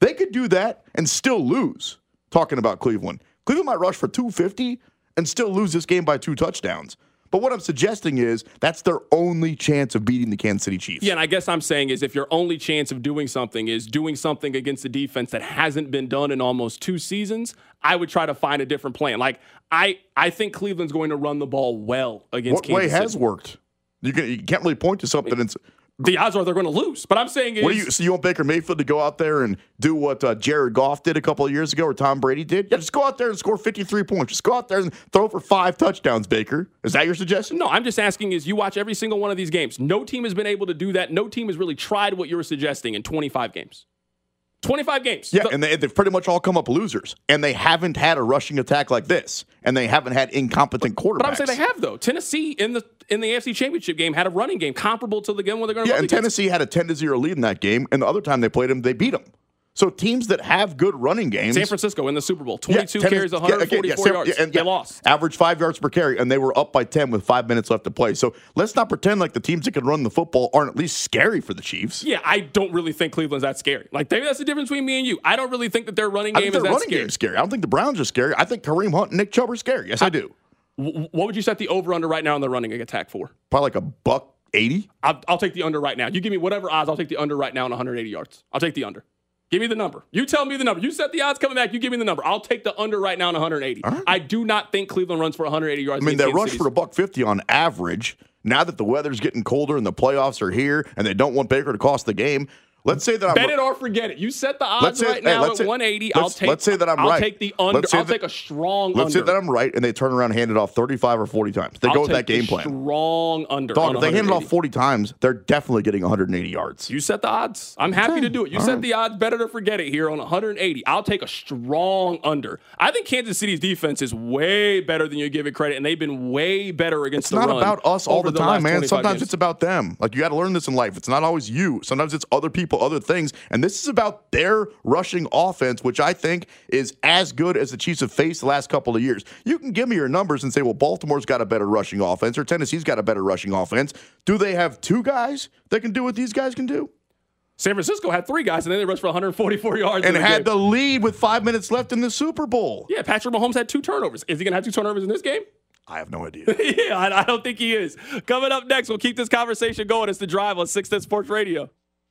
[SPEAKER 4] They could do that and still lose, talking about Cleveland. Cleveland might rush for two fifty and still lose this game by two touchdowns. But what I'm suggesting is that's their only chance of beating the Kansas City Chiefs.
[SPEAKER 3] Yeah, and I guess I'm saying is if your only chance of doing something is doing something against a defense that hasn't been done in almost two seasons, I would try to find a different plan. Like, I, I think Cleveland's going to run the ball well against
[SPEAKER 4] what
[SPEAKER 3] Kansas
[SPEAKER 4] way
[SPEAKER 3] City.
[SPEAKER 4] has worked? You, can, you can't really point to something. It's,
[SPEAKER 3] the odds are they're going to lose. But I'm saying is...
[SPEAKER 4] What do you, so you want Baker Mayfield to go out there and do what uh, Jared Goff did a couple of years ago or Tom Brady did? Yeah, just go out there and score fifty-three points. Just go out there and throw for five touchdowns, Baker. Is that your suggestion?
[SPEAKER 3] No, I'm just asking is you watch every single one of these games. No team has been able to do that. No team has really tried what you're suggesting in twenty-five games. twenty-five games.
[SPEAKER 4] Yeah,
[SPEAKER 3] the,
[SPEAKER 4] and they, they've pretty much all come up losers. And they haven't had a rushing attack like this. And they haven't had incompetent quarterbacks.
[SPEAKER 3] But I'm saying they have, though. Tennessee in the in the A F C Championship game had a running game comparable to the game where they're going to
[SPEAKER 4] Yeah,
[SPEAKER 3] run
[SPEAKER 4] and Tennessee had a ten to zero lead in that game. And the other time they played them, they beat them. So teams that have good running games.
[SPEAKER 3] San Francisco in the Super Bowl, twenty-two
[SPEAKER 4] yeah,
[SPEAKER 3] carries, one hundred forty-four
[SPEAKER 4] yeah, yeah,
[SPEAKER 3] yards.
[SPEAKER 4] Yeah, and,
[SPEAKER 3] they
[SPEAKER 4] yeah,
[SPEAKER 3] lost.
[SPEAKER 4] Average five yards per carry, and they were up by ten with five minutes left to play. So let's not pretend like the teams that can run the football aren't at least scary for the Chiefs.
[SPEAKER 3] Yeah, I don't really think Cleveland's that scary. Like, maybe that's the difference between me and you. I don't really think that their running
[SPEAKER 4] I
[SPEAKER 3] game
[SPEAKER 4] think
[SPEAKER 3] is
[SPEAKER 4] their
[SPEAKER 3] that
[SPEAKER 4] running
[SPEAKER 3] scary.
[SPEAKER 4] game's scary. I don't think the Browns are scary. I think Kareem Hunt and Nick Chubb are scary. Yes, I, I do.
[SPEAKER 3] W- what would you set the over-under right now on the running attack for?
[SPEAKER 4] Probably like a buck eighty.
[SPEAKER 3] I'll, I'll take the under right now. You give me whatever odds, I'll take the under right now on one hundred eighty yards. I'll take the under. Give me the number. You tell me the number. You set the odds coming back. You give me the number. I'll take the under right now on one hundred eighty. Right. I do not think Cleveland runs for one hundred eighty yards.
[SPEAKER 4] I mean, they rush for a buck fifty on average. Now that the weather's getting colder and the playoffs are here, and they don't want Baker to cost the game. Let's say that I'm
[SPEAKER 3] bet it or forget it. You set the odds
[SPEAKER 4] say,
[SPEAKER 3] right
[SPEAKER 4] hey,
[SPEAKER 3] now at
[SPEAKER 4] say,
[SPEAKER 3] one eighty.
[SPEAKER 4] Let's,
[SPEAKER 3] I'll take.
[SPEAKER 4] Let's say that I'm
[SPEAKER 3] I'll
[SPEAKER 4] right.
[SPEAKER 3] take the under. I'll
[SPEAKER 4] that,
[SPEAKER 3] take a strong.
[SPEAKER 4] Let's
[SPEAKER 3] under.
[SPEAKER 4] say that I'm right, and they turn around and hand it off thirty-five or forty times. They
[SPEAKER 3] I'll
[SPEAKER 4] go with
[SPEAKER 3] take
[SPEAKER 4] that game
[SPEAKER 3] the
[SPEAKER 4] plan.
[SPEAKER 3] Strong under.
[SPEAKER 4] Dog, if they hand it off forty times, they're definitely getting one hundred eighty yards.
[SPEAKER 3] You set the odds. I'm happy
[SPEAKER 4] okay.
[SPEAKER 3] to do it. You
[SPEAKER 4] All
[SPEAKER 3] set
[SPEAKER 4] right.
[SPEAKER 3] the odds. Better to forget it here on one hundred eighty. I'll take a strong under. I think Kansas City's defense is way better than you give it credit, and they've been way better against
[SPEAKER 4] it's
[SPEAKER 3] the
[SPEAKER 4] run.
[SPEAKER 3] run.
[SPEAKER 4] It's not about us all the,
[SPEAKER 3] the
[SPEAKER 4] time, man. Sometimes
[SPEAKER 3] games.
[SPEAKER 4] it's about them. Like, you got to learn this in life. It's not always you. Sometimes it's other people, other things. And this is about their rushing offense, which I think is as good as the Chiefs have faced the last couple of years. You can give me your numbers and say, well, Baltimore's got a better rushing offense or Tennessee's got a better rushing offense. Do they have two guys that can do what these guys can do?
[SPEAKER 3] San Francisco had three guys, and then they rushed for one hundred forty-four yards.
[SPEAKER 4] And
[SPEAKER 3] in the
[SPEAKER 4] had
[SPEAKER 3] game.
[SPEAKER 4] the lead with five minutes left in the Super Bowl.
[SPEAKER 3] Yeah, Patrick Mahomes had two turnovers. Is he going to have two turnovers in this game?
[SPEAKER 4] I have no idea.
[SPEAKER 3] yeah, I, I don't think he is. Coming up next, we'll keep this conversation going. It's The Drive on six ten Sports Radio.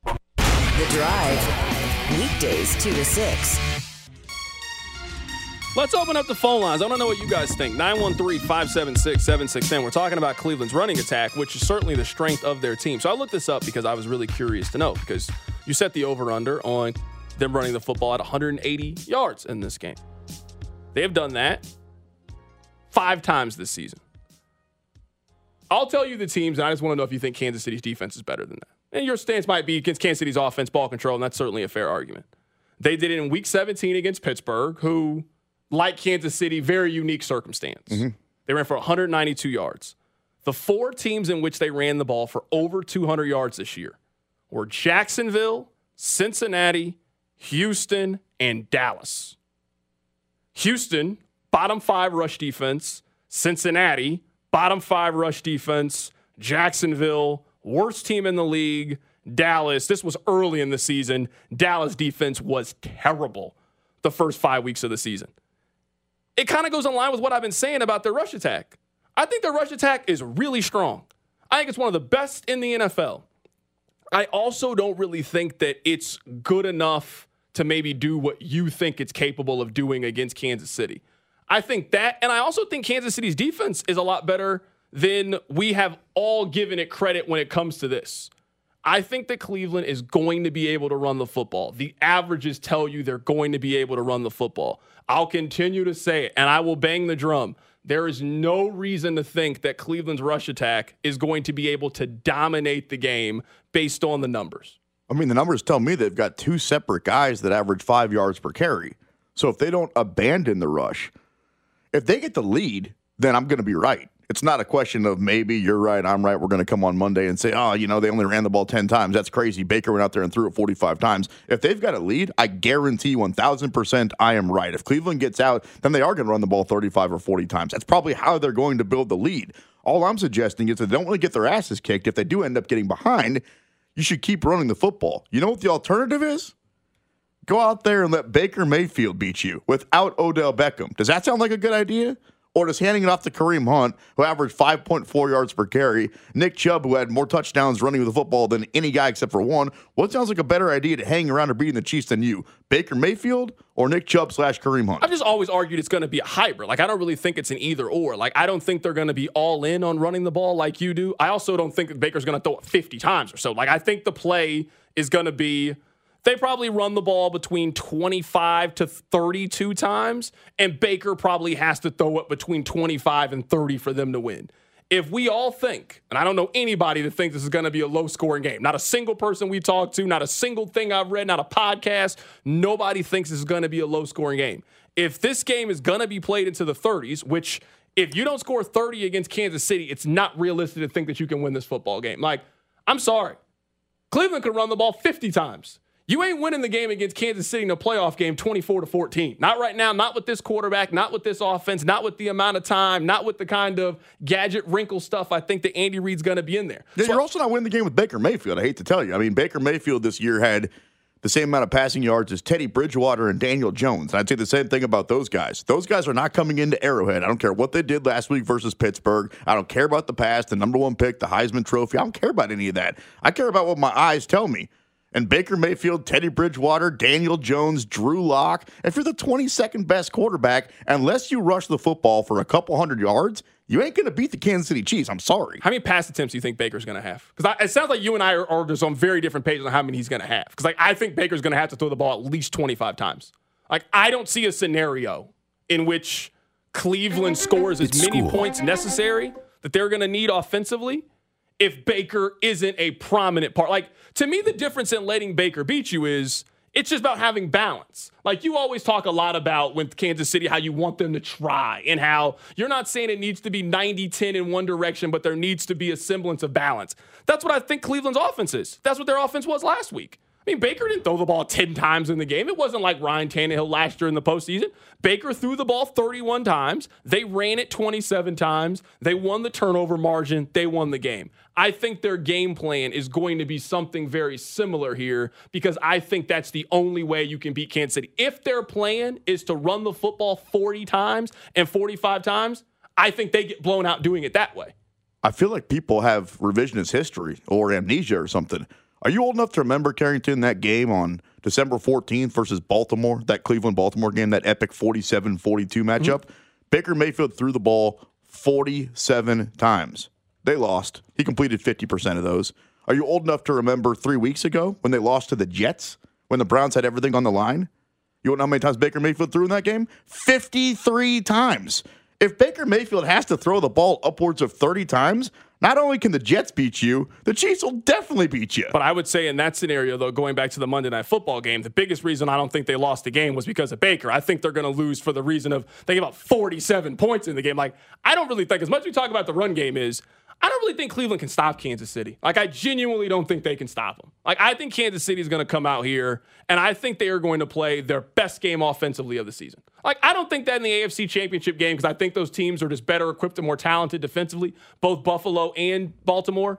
[SPEAKER 6] The Drive, weekdays two to six.
[SPEAKER 3] Let's open up the phone lines. I don't know what you guys think. nine one three, five seven six, seven six one zero. We're talking about Cleveland's running attack, which is certainly the strength of their team. So I looked this up because I was really curious to know, because you set the over-under on them running the football at one hundred eighty yards in this game. They have done that five times this season. I'll tell you the teams, and I just want to know if you think Kansas City's defense is better than that. And your stance might be against Kansas City's offense, ball control, and that's certainly a fair argument. They did it in Week seventeen against Pittsburgh, who, like Kansas City, very unique circumstance. Mm-hmm. They ran for one hundred ninety-two yards. The four teams in which they ran the ball for over two hundred yards this year were Jacksonville, Cincinnati, Houston, and Dallas. Houston, bottom five rush defense. Cincinnati, bottom five rush defense. Jacksonville, worst team in the league. Dallas, this was early in the season. Dallas defense was terrible the first five weeks of the season. It kind of goes in line with what I've been saying about their rush attack. I think their rush attack is really strong. I think it's one of the best in the N F L. I also don't really think that it's good enough to maybe do what you think it's capable of doing against Kansas City. I think that, and I also think Kansas City's defense is a lot better than we have all given it credit when it comes to this. I think that Cleveland is going to be able to run the football. The averages tell you they're going to be able to run the football. I'll continue to say it, and I will bang the drum. There is no reason to think that Cleveland's rush attack is going to be able to dominate the game based on the numbers.
[SPEAKER 4] I mean, the numbers tell me they've got two separate guys that average five yards per carry. So if they don't abandon the rush, if they get the lead, then I'm going to be right. It's not a question of maybe you're right, I'm right, we're going to come on Monday and say, oh, you know, they only ran the ball ten times. That's crazy. Baker went out there and threw it forty-five times. If they've got a lead, I guarantee one thousand percent I am right. If Cleveland gets out, then they are going to run the ball thirty-five or forty times. That's probably how they're going to build the lead. All I'm suggesting is that they don't want to get their asses kicked. If they do end up getting behind, you should keep running the football. You know what the alternative is? Go out there and let Baker Mayfield beat you without Odell Beckham. Does that sound like a good idea? Or does handing it off to Kareem Hunt, who averaged five point four yards per carry, Nick Chubb, who had more touchdowns running with the football than any guy except for one, what sounds like a better idea to hang around or beating the Chiefs than you? Baker Mayfield or Nick Chubb slash Kareem Hunt?
[SPEAKER 3] I've just always argued it's going to be a hybrid. Like, I don't really think it's an either or. Like, I don't think they're going to be all in on running the ball like you do. I also don't think that Baker's going to throw it fifty times or so. Like, I think the play is going to be... They probably run the ball between twenty-five to thirty-two times, and Baker probably has to throw it between twenty-five and thirty for them to win. If we all think, and I don't know anybody that thinks this is going to be a low-scoring game, not a single person we talked to, not a single thing I've read, not a podcast, nobody thinks this is going to be a low-scoring game. If this game is going to be played into the thirties, which if you don't score thirty against Kansas City, it's not realistic to think that you can win this football game. Like, I'm sorry. Cleveland could run the ball fifty times. You ain't winning the game against Kansas City in a playoff game twenty-four to fourteen. Not right now, not with this quarterback, not with this offense, not with the amount of time, not with the kind of gadget wrinkle stuff I think that Andy Reid's going to be in there.
[SPEAKER 4] Yeah,
[SPEAKER 3] so
[SPEAKER 4] you're also not winning the game with Baker Mayfield, I hate to tell you. I mean, Baker Mayfield this year had the same amount of passing yards as Teddy Bridgewater and Daniel Jones. And I'd say the same thing about those guys. Those guys are not coming into Arrowhead. I don't care what they did last week versus Pittsburgh. I don't care about the past, the number one pick, the Heisman Trophy. I don't care about any of that. I care about what my eyes tell me. And Baker Mayfield, Teddy Bridgewater, Daniel Jones, Drew Lock. If you're the twenty-second best quarterback, unless you rush the football for a couple hundred yards, you ain't going to beat the Kansas City Chiefs. I'm sorry.
[SPEAKER 3] How many pass attempts do you think Baker's going to have? Because it sounds like you and I are, are just on very different pages on how many he's going to have. Because like I think Baker's going to have to throw the ball at least twenty-five times. Like I don't see a scenario in which Cleveland scores as
[SPEAKER 1] It's
[SPEAKER 3] many
[SPEAKER 1] school.
[SPEAKER 3] points necessary that they're going to need offensively if Baker isn't a prominent part. Like, to me, the difference in letting Baker beat you is it's just about having balance. Like, you always talk a lot about with Kansas City how you want them to try and how you're not saying it needs to be ninety ten in one direction, but there needs to be a semblance of balance. That's what I think Cleveland's offense is. That's what their offense was last week. I mean, Baker didn't throw the ball ten times in the game. It wasn't like Ryan Tannehill last year in the postseason. Baker threw the ball thirty-one times. They ran it twenty-seven times. They won the turnover margin. They won the game. I think their game plan is going to be something very similar here because I think that's the only way you can beat Kansas City. If their plan is to run the football forty times and forty-five times, I think they get blown out doing it that way.
[SPEAKER 4] I feel like people have revisionist history or amnesia or something. Are you old enough to remember, Carrington, that game on December fourteenth versus Baltimore, that Cleveland-Baltimore game, that epic forty-seven forty-two matchup? Mm-hmm. Baker Mayfield threw the ball forty-seven times. They lost. He completed fifty percent of those. Are you old enough to remember three weeks ago when they lost to the Jets, when the Browns had everything on the line? You want to know how many times Baker Mayfield threw in that game? fifty-three times. If Baker Mayfield has to throw the ball upwards of thirty times, not only can the Jets beat you, the Chiefs will definitely beat you.
[SPEAKER 3] But I would say in that scenario, though, going back to the Monday Night Football game, the biggest reason I don't think they lost the game was because of Baker. I think they're going to lose for the reason of they gave up forty-seven points in the game. Like, I don't really think, as much as we talk about the run game is, I don't really think Cleveland can stop Kansas City. Like, I genuinely don't think they can stop them. Like, I think Kansas City is going to come out here, and I think they are going to play their best game offensively of the season. Like, I don't think that in the A F C Championship game because I think those teams are just better equipped and more talented defensively, both Buffalo and Baltimore.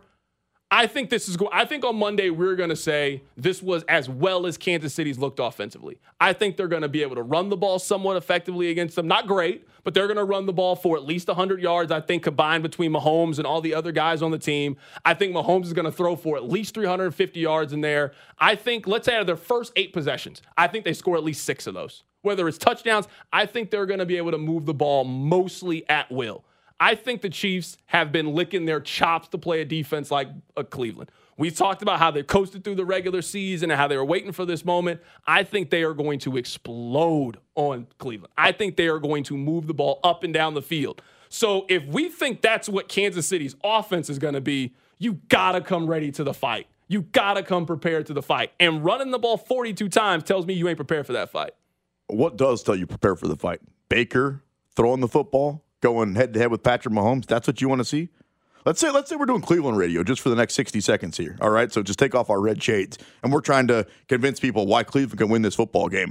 [SPEAKER 3] I think this is. Go- I think on Monday we're going to say this was as well as Kansas City's looked offensively. I think they're going to be able to run the ball somewhat effectively against them. Not great, but they're going to run the ball for at least one hundred yards, I think, combined between Mahomes and all the other guys on the team. I think Mahomes is going to throw for at least three hundred fifty yards in there. I think, let's say out of their first eight possessions, I think they score at least six of those. Whether it's touchdowns, I think they're going to be able to move the ball mostly at will. I think the Chiefs have been licking their chops to play a defense like a Cleveland. We talked about how they coasted through the regular season and how they were waiting for this moment. I think they are going to explode on Cleveland. I think they are going to move the ball up and down the field. So if we think that's what Kansas City's offense is going to be, you got to come ready to the fight. You got to come prepared to the fight. And running the ball forty-two times tells me you ain't prepared for that fight.
[SPEAKER 4] What does tell you prepare for the fight? Baker throwing the football, going head-to-head with Patrick Mahomes, that's what you want to see? Let's say let's say we're doing Cleveland radio just for the next sixty seconds here, all right? So just take off our red shades, and we're trying to convince people why Cleveland can win this football game.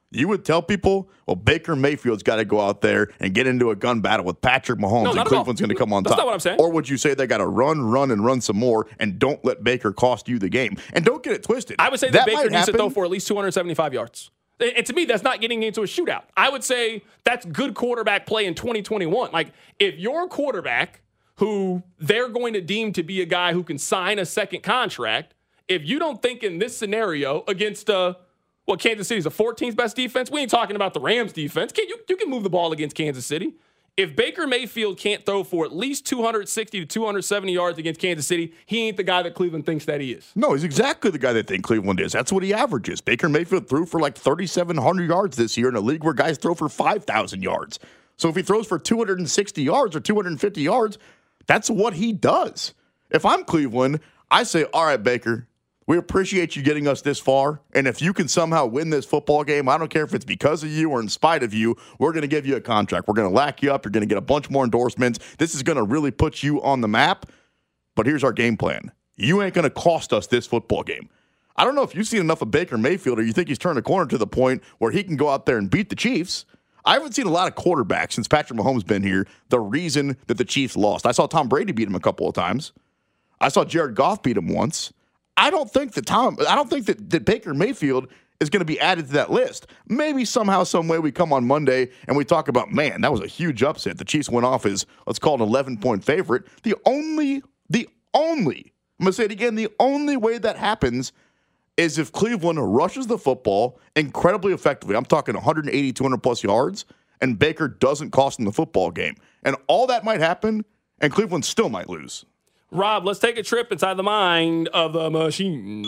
[SPEAKER 4] You would tell people, well, Baker Mayfield's got to go out there and get into a gun battle with Patrick Mahomes,
[SPEAKER 3] No,
[SPEAKER 4] and
[SPEAKER 3] not at
[SPEAKER 4] Cleveland's
[SPEAKER 3] all.
[SPEAKER 4] going to come on
[SPEAKER 3] That's
[SPEAKER 4] top.
[SPEAKER 3] not what I'm saying.
[SPEAKER 4] Or would you say they got to run, run, and run some more, and don't let Baker cost you the game? And don't get it twisted.
[SPEAKER 3] I would say that,
[SPEAKER 4] that
[SPEAKER 3] Baker
[SPEAKER 4] might
[SPEAKER 3] needs
[SPEAKER 4] happen.
[SPEAKER 3] to throw for at least two hundred seventy-five yards. And to me, that's not getting into a shootout. I would say that's good quarterback play in twenty twenty-one. Like, if you're a quarterback who they're going to deem to be a guy who can sign a second contract, if you don't think in this scenario against, uh, well, Kansas City's the fourteenth best defense. We ain't talking about the Rams defense. Can, you, you can move the ball against Kansas City. If Baker Mayfield can't throw for at least two hundred sixty to two hundred seventy yards against Kansas City, he ain't the guy that Cleveland thinks that he is.
[SPEAKER 4] No, he's exactly the guy they think Cleveland is. That's what he averages. Baker Mayfield threw for like thirty-seven hundred yards this year in a league where guys throw for five thousand yards. So if he throws for two hundred sixty yards or two hundred fifty yards, that's what he does. If I'm Cleveland, I say, all right, Baker, we appreciate you getting us this far, and if you can somehow win this football game, I don't care if it's because of you or in spite of you, we're going to give you a contract. We're going to lack you up. You're going to get a bunch more endorsements. This is going to really put you on the map, but here's our game plan. You ain't going to cost us this football game. I don't know if you've seen enough of Baker Mayfield or you think he's turned a corner to the point where he can go out there and beat the Chiefs. I haven't seen a lot of quarterbacks since Patrick Mahomes been here, the reason that the Chiefs lost. I saw Tom Brady beat him a couple of times. I saw Jared Goff beat him once. I don't think that Tom. I don't think that, that Baker Mayfield is going to be added to that list. Maybe somehow, some way, we come on Monday and we talk about, man, that was a huge upset. The Chiefs went off as, let's call it an eleven-point favorite. The only, the only, I'm going to say it again, the only way that happens is if Cleveland rushes the football incredibly effectively. I'm talking one eighty, two hundred plus yards, and Baker doesn't cost them the football game. And all that might happen, and Cleveland still might lose.
[SPEAKER 3] Rob, let's take a trip inside the mind of the machine.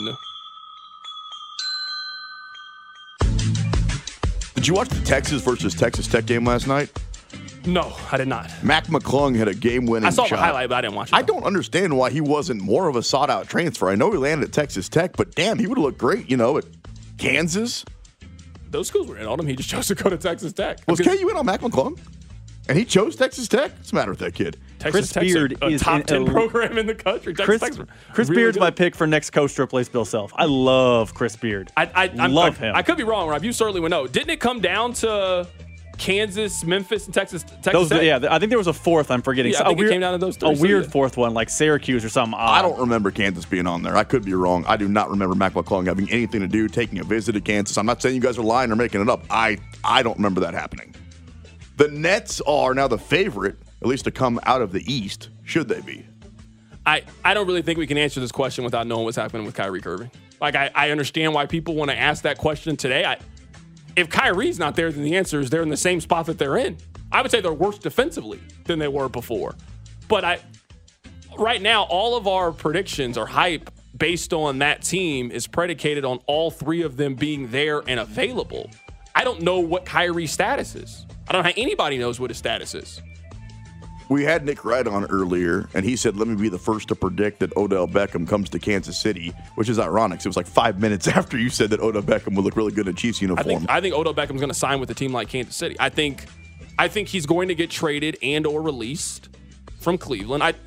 [SPEAKER 4] Did you watch the Texas versus Texas Tech game last night?
[SPEAKER 3] No, I did not.
[SPEAKER 4] Mac McClung had a game-winning
[SPEAKER 3] I saw
[SPEAKER 4] shot.
[SPEAKER 3] the highlight, but I didn't watch it.
[SPEAKER 4] I don't understand why he wasn't more of a sought-out transfer. I know he landed at Texas Tech, but damn, he would have looked great, you know, at Kansas.
[SPEAKER 3] Those schools were in on him. He just chose to go to Texas Tech.
[SPEAKER 4] Was K U in on Mac McClung? And he chose Texas Tech? What's the matter with that kid?
[SPEAKER 3] Texas
[SPEAKER 5] Chris
[SPEAKER 3] Tech's
[SPEAKER 5] Beard
[SPEAKER 3] a, a
[SPEAKER 5] is
[SPEAKER 3] top
[SPEAKER 5] in
[SPEAKER 3] ten
[SPEAKER 5] a-
[SPEAKER 3] program in the country.
[SPEAKER 5] Chris,
[SPEAKER 3] Texas Tech's
[SPEAKER 5] Chris
[SPEAKER 3] really
[SPEAKER 5] Beard's
[SPEAKER 3] good.
[SPEAKER 5] my pick for next coach to replace Bill Self. I love Chris Beard.
[SPEAKER 3] I, I I'm-
[SPEAKER 5] love
[SPEAKER 3] I,
[SPEAKER 5] him.
[SPEAKER 3] I could be wrong, Rob. You certainly would know. Didn't it come down to Kansas, Memphis, and Texas? Texas
[SPEAKER 5] Those,
[SPEAKER 3] Tech?
[SPEAKER 5] yeah, I think there was a fourth. I'm forgetting.
[SPEAKER 3] Yeah, I
[SPEAKER 5] So-
[SPEAKER 3] think
[SPEAKER 5] a
[SPEAKER 3] it
[SPEAKER 5] weird,
[SPEAKER 3] came down to those three,
[SPEAKER 5] A
[SPEAKER 3] so
[SPEAKER 5] weird
[SPEAKER 3] yeah.
[SPEAKER 5] fourth one, like Syracuse or something odd.
[SPEAKER 4] I don't remember Kansas being on there. I could be wrong. I do not remember Mac McClung having anything to do, taking a visit to Kansas. I'm not saying you guys are lying or making it up. I, I don't remember that happening. The Nets are now the favorite, at least to come out of the East, should they be?
[SPEAKER 3] I, I don't really think we can answer this question without knowing what's happening with Kyrie Irving. Like, I, I understand why people want to ask that question today. I, if Kyrie's not there, then the answer is they're in the same spot that they're in. I would say they're worse defensively than they were before. But I, right now, all of our predictions or hype based on that team is predicated on all three of them being there and available. I don't know what Kyrie's status is. I don't know how anybody knows what his status is.
[SPEAKER 4] We had Nick Wright on earlier, and he said, let me be the first to predict that Odell Beckham comes to Kansas City, which is ironic. 'Cause it was like five minutes after you said that Odell Beckham would look really good in a Chiefs
[SPEAKER 3] I
[SPEAKER 4] uniform.
[SPEAKER 3] think I think Odell Beckham's going to sign with a team like Kansas City. I think I think he's going to get traded and or released from Cleveland. I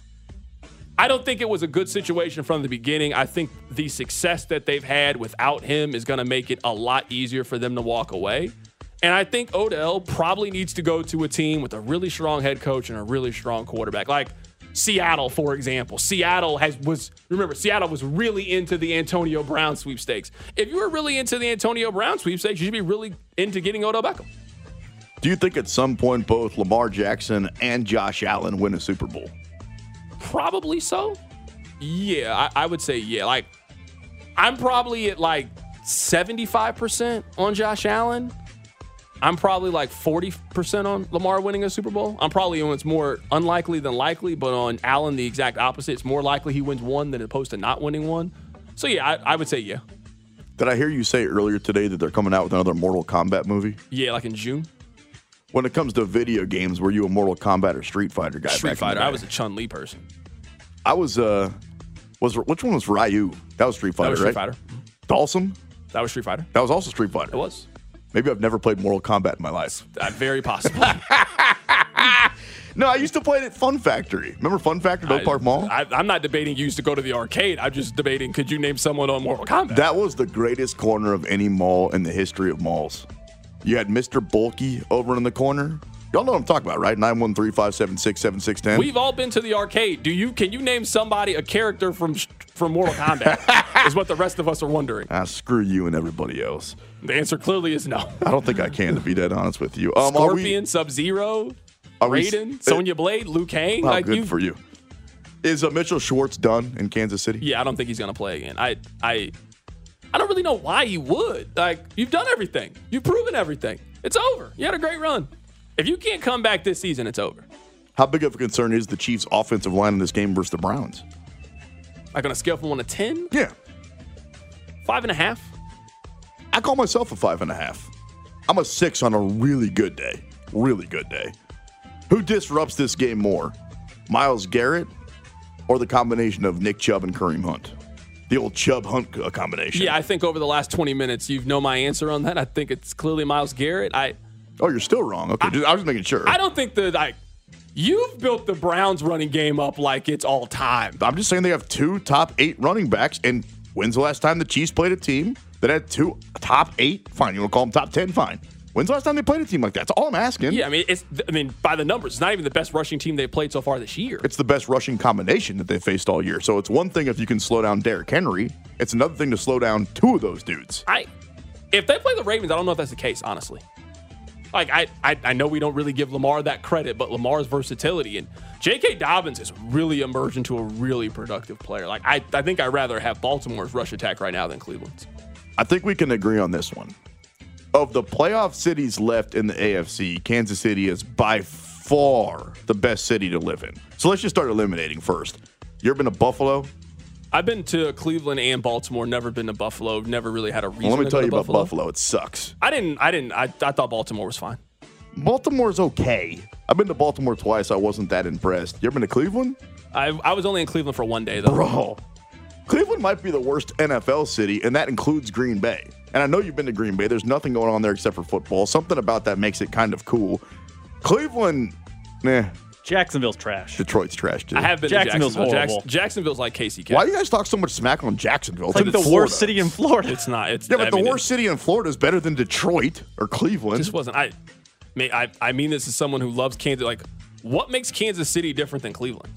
[SPEAKER 3] I don't think it was a good situation from the beginning. I think the success that they've had without him is going to make it a lot easier for them to walk away. And I think Odell probably needs to go to a team with a really strong head coach and a really strong quarterback. Like Seattle, for example. Seattle has was remember, Seattle was really into the Antonio Brown sweepstakes. If you were really into the Antonio Brown sweepstakes, you should be really into getting Odell Beckham.
[SPEAKER 4] Do you think at some point both Lamar Jackson and Josh Allen win a Super Bowl?
[SPEAKER 3] Probably so. Yeah, I, I would say yeah. Like, I'm probably at like seventy-five percent on Josh Allen. I'm probably like forty percent on Lamar winning a Super Bowl. I'm probably on it's more unlikely than likely, but on Allen, the exact opposite. It's more likely he wins one than opposed to not winning one. So, yeah, I, I would say yeah.
[SPEAKER 4] Did I hear you say earlier today that they're coming out with another Mortal Kombat movie?
[SPEAKER 3] Yeah, like in June.
[SPEAKER 4] When it comes to video games, were you a Mortal Kombat or Street Fighter guy?
[SPEAKER 3] Street
[SPEAKER 4] back in the
[SPEAKER 3] Fighter.
[SPEAKER 4] day?
[SPEAKER 3] I was a Chun-Li person.
[SPEAKER 4] I was, uh, was, which one was Ryu? That was Street Fighter,
[SPEAKER 3] That was Street
[SPEAKER 4] right?
[SPEAKER 3] Fighter.
[SPEAKER 4] Dawson?
[SPEAKER 3] That was Street Fighter.
[SPEAKER 4] That was also Street Fighter.
[SPEAKER 3] It was.
[SPEAKER 4] Maybe I've never played Mortal Kombat in my life.
[SPEAKER 3] Uh, very possible.
[SPEAKER 4] No, I used to play it at Fun Factory. Remember Fun Factory, Oak Park Mall?
[SPEAKER 3] I, I'm not debating you used to go to the arcade. I'm just debating, could you name someone on Mortal Kombat?
[SPEAKER 4] That was the greatest corner of any mall in the history of malls. You had Mister Bulky over in the corner. Y'all know what I'm talking about, right? nine one three, five seven six, seven six one zero.
[SPEAKER 3] We've all been to the arcade. Do you? Can you name somebody, a character from from Mortal Kombat? Is what the rest of us are wondering.
[SPEAKER 4] Ah, screw you and everybody else.
[SPEAKER 3] The answer clearly is no.
[SPEAKER 4] I don't think I can, to be dead honest with you. Um,
[SPEAKER 3] Scorpion, Sub-Zero, Raiden,
[SPEAKER 4] uh,
[SPEAKER 3] Sonya Blade, Liu Kang.
[SPEAKER 4] How
[SPEAKER 3] like
[SPEAKER 4] good
[SPEAKER 3] you,
[SPEAKER 4] for you. Is uh, Mitchell Schwartz done in Kansas City?
[SPEAKER 3] Yeah, I don't think he's going to play again. I, I, I don't really know why he would. Like, you've done everything. You've proven everything. It's over. You had a great run. If you can't come back this season, it's over.
[SPEAKER 4] How big of a concern is the Chiefs' offensive line in this game versus the Browns?
[SPEAKER 3] Like on a scale from one to ten?
[SPEAKER 4] Yeah.
[SPEAKER 3] Five and a half?
[SPEAKER 4] I call myself a five and a half. I'm a six on a really good day. Really good day. Who disrupts this game more? Myles Garrett or the combination of Nick Chubb and Kareem Hunt? The old Chubb-Hunt combination.
[SPEAKER 3] Yeah, I think over the last twenty minutes, you've know my answer on that. I think it's clearly Myles Garrett. I
[SPEAKER 4] Oh, you're still wrong. Okay, I, just, I was just making sure.
[SPEAKER 3] I don't think that I. You've built the Browns running game up like it's all time.
[SPEAKER 4] I'm just saying they have two top eight running backs. And when's the last time the Chiefs played a team that had two top eight? Fine, you want to call them top ten? Fine. When's the last time they played a team like that? That's all I'm asking.
[SPEAKER 3] Yeah, I mean, it's. I mean, by the numbers, it's not even the best rushing team they've played so far this year.
[SPEAKER 4] It's the best rushing combination that they faced all year. So it's one thing if you can slow down Derrick Henry. It's another thing to slow down two of those dudes.
[SPEAKER 3] I, if they play the Ravens, I don't know if that's the case, honestly. Like, I, I, I know we don't really give Lamar that credit, but Lamar's versatility and J K. Dobbins has really emerged into a really productive player. Like, I, I think I'd rather have Baltimore's rush attack right now than Cleveland's.
[SPEAKER 4] I think we can agree on this one. Of the playoff cities left in the A F C, Kansas City is by far the best city to live in. So let's just start eliminating first. You ever been to Buffalo?
[SPEAKER 3] I've been to Cleveland and Baltimore, never been to Buffalo, never really had a reason
[SPEAKER 4] Well, let me
[SPEAKER 3] to
[SPEAKER 4] tell
[SPEAKER 3] go
[SPEAKER 4] you
[SPEAKER 3] to
[SPEAKER 4] about
[SPEAKER 3] Buffalo.
[SPEAKER 4] Buffalo. It sucks.
[SPEAKER 3] I didn't, I didn't, I, I thought Baltimore was fine.
[SPEAKER 4] Baltimore's okay. I've been to Baltimore twice. I wasn't that impressed. You ever been to Cleveland?
[SPEAKER 3] I, I was only in Cleveland for one day, though.
[SPEAKER 4] Bro, Cleveland might be the worst N F L city, and that includes Green Bay. And I know you've been to Green Bay. There's nothing going on there except for football. Something about that makes it kind of cool. Cleveland, nah.
[SPEAKER 5] Jacksonville's trash.
[SPEAKER 4] Detroit's trash, too.
[SPEAKER 3] I have been
[SPEAKER 5] Jacksonville's
[SPEAKER 3] to Jacksonville.
[SPEAKER 5] horrible.
[SPEAKER 3] Jackson, Jacksonville's like K C K.
[SPEAKER 4] Why do you guys talk so much smack on Jacksonville?
[SPEAKER 5] It's like
[SPEAKER 4] in
[SPEAKER 5] the
[SPEAKER 4] Florida.
[SPEAKER 5] worst city in Florida.
[SPEAKER 3] It's not. It's
[SPEAKER 4] Yeah, but
[SPEAKER 3] I
[SPEAKER 4] the
[SPEAKER 3] mean,
[SPEAKER 4] worst city in Florida is better than Detroit or Cleveland.
[SPEAKER 3] It just wasn't. I, may, I, I mean this as someone who loves Kansas. Like, what makes Kansas City different than Cleveland?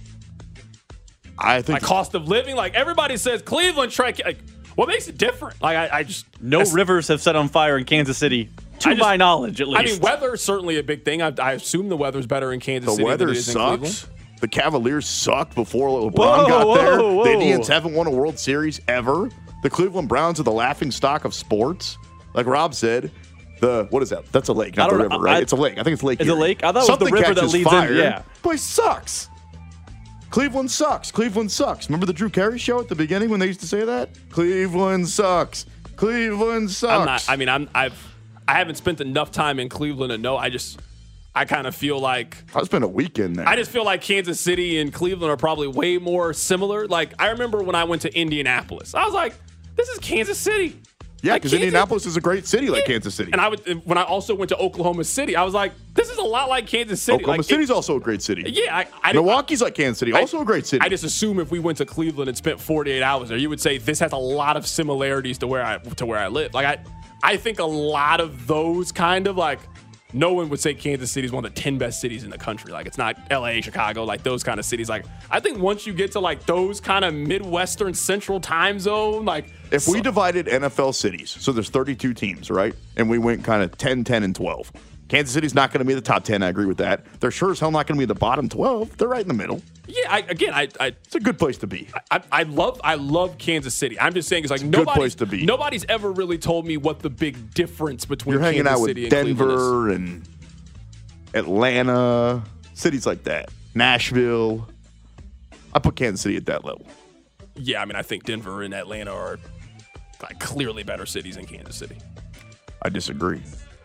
[SPEAKER 4] I think
[SPEAKER 3] Like cost of living. Like everybody says, Cleveland. Try. Like, what makes it different? Like I, I just
[SPEAKER 5] No
[SPEAKER 3] that's-
[SPEAKER 5] rivers have set on fire in Kansas City, to
[SPEAKER 3] I just-
[SPEAKER 5] my knowledge, at least.
[SPEAKER 3] I mean, weather is certainly a big thing. I, I assume the weather's better in Kansas
[SPEAKER 4] the
[SPEAKER 3] City
[SPEAKER 4] weather
[SPEAKER 3] than it is in
[SPEAKER 4] sucks.
[SPEAKER 3] Cleveland.
[SPEAKER 4] The Cavaliers sucked before LeBron
[SPEAKER 5] Whoa,
[SPEAKER 4] got
[SPEAKER 5] whoa,
[SPEAKER 4] there.
[SPEAKER 5] whoa.
[SPEAKER 4] The Indians haven't won a World Series ever. The Cleveland Browns are the laughing stock of sports. Like Rob said, the what is that? That's a lake, not
[SPEAKER 5] I
[SPEAKER 4] the
[SPEAKER 5] don't know.
[SPEAKER 4] river, right?
[SPEAKER 5] I-
[SPEAKER 4] it's a lake. I think it's Lake
[SPEAKER 5] Is it
[SPEAKER 4] Erie.
[SPEAKER 5] lake? I thought it was the
[SPEAKER 4] Something
[SPEAKER 5] river that
[SPEAKER 4] catches
[SPEAKER 5] leads in-
[SPEAKER 4] fire.
[SPEAKER 5] yeah.
[SPEAKER 4] Place sucks. Cleveland sucks. Cleveland sucks. Remember the Drew Carey show at the beginning when they used to say that? Cleveland sucks. Cleveland sucks.
[SPEAKER 3] I'm not. I mean, I'm. I've. I haven't spent enough time in Cleveland to know. I just. I kind of feel like.
[SPEAKER 4] I spent a weekend there.
[SPEAKER 3] I just feel like Kansas City and Cleveland are probably way more similar. Like I remember when I went to Indianapolis, I was like, "This is Kansas City."
[SPEAKER 4] yeah,
[SPEAKER 3] Like,
[SPEAKER 4] because
[SPEAKER 3] Kansas-
[SPEAKER 4] Indianapolis is a great city like
[SPEAKER 3] Yeah.
[SPEAKER 4] Kansas City.
[SPEAKER 3] And I would when I also went to Oklahoma City, I was like, "This is a lot like Kansas City."
[SPEAKER 4] Oklahoma
[SPEAKER 3] like,
[SPEAKER 4] City's
[SPEAKER 3] it-
[SPEAKER 4] also a great city.
[SPEAKER 3] Yeah, I, I
[SPEAKER 4] Milwaukee's like Kansas City,
[SPEAKER 3] I-
[SPEAKER 4] also a great city.
[SPEAKER 3] I just assume if we went to Cleveland and spent forty-eight hours there, you would say this has a lot of similarities to where I to where I live. Like I, I think a lot of those kind of like, no one would say Kansas City is one of the ten best cities in the country. Like it's not L A, Chicago, like those kind of cities. Like I think once you get to like those kind of Midwestern Central time zone, like
[SPEAKER 4] If we divided N F L cities, so there's thirty-two teams, right? And we went kind of ten, ten, and twelve. Kansas City's not going to be the top ten. I agree with that. They're sure as hell not going to be the bottom twelve. They're right in the middle.
[SPEAKER 3] yeah, I, again, I, I
[SPEAKER 4] It's a good place to be.
[SPEAKER 3] I, I love I love Kansas City. I'm just saying it's like
[SPEAKER 4] good
[SPEAKER 3] nobody,
[SPEAKER 4] place to be.
[SPEAKER 3] Nobody's ever really told me what the big difference between
[SPEAKER 4] You're hanging
[SPEAKER 3] Kansas
[SPEAKER 4] out
[SPEAKER 3] City
[SPEAKER 4] with
[SPEAKER 3] and Cleveland is.
[SPEAKER 4] Denver and Atlanta, cities like that. Nashville. I put Kansas City at that level.
[SPEAKER 3] Yeah, I mean, I think Denver and Atlanta are like clearly better cities than Kansas City.
[SPEAKER 4] I disagree.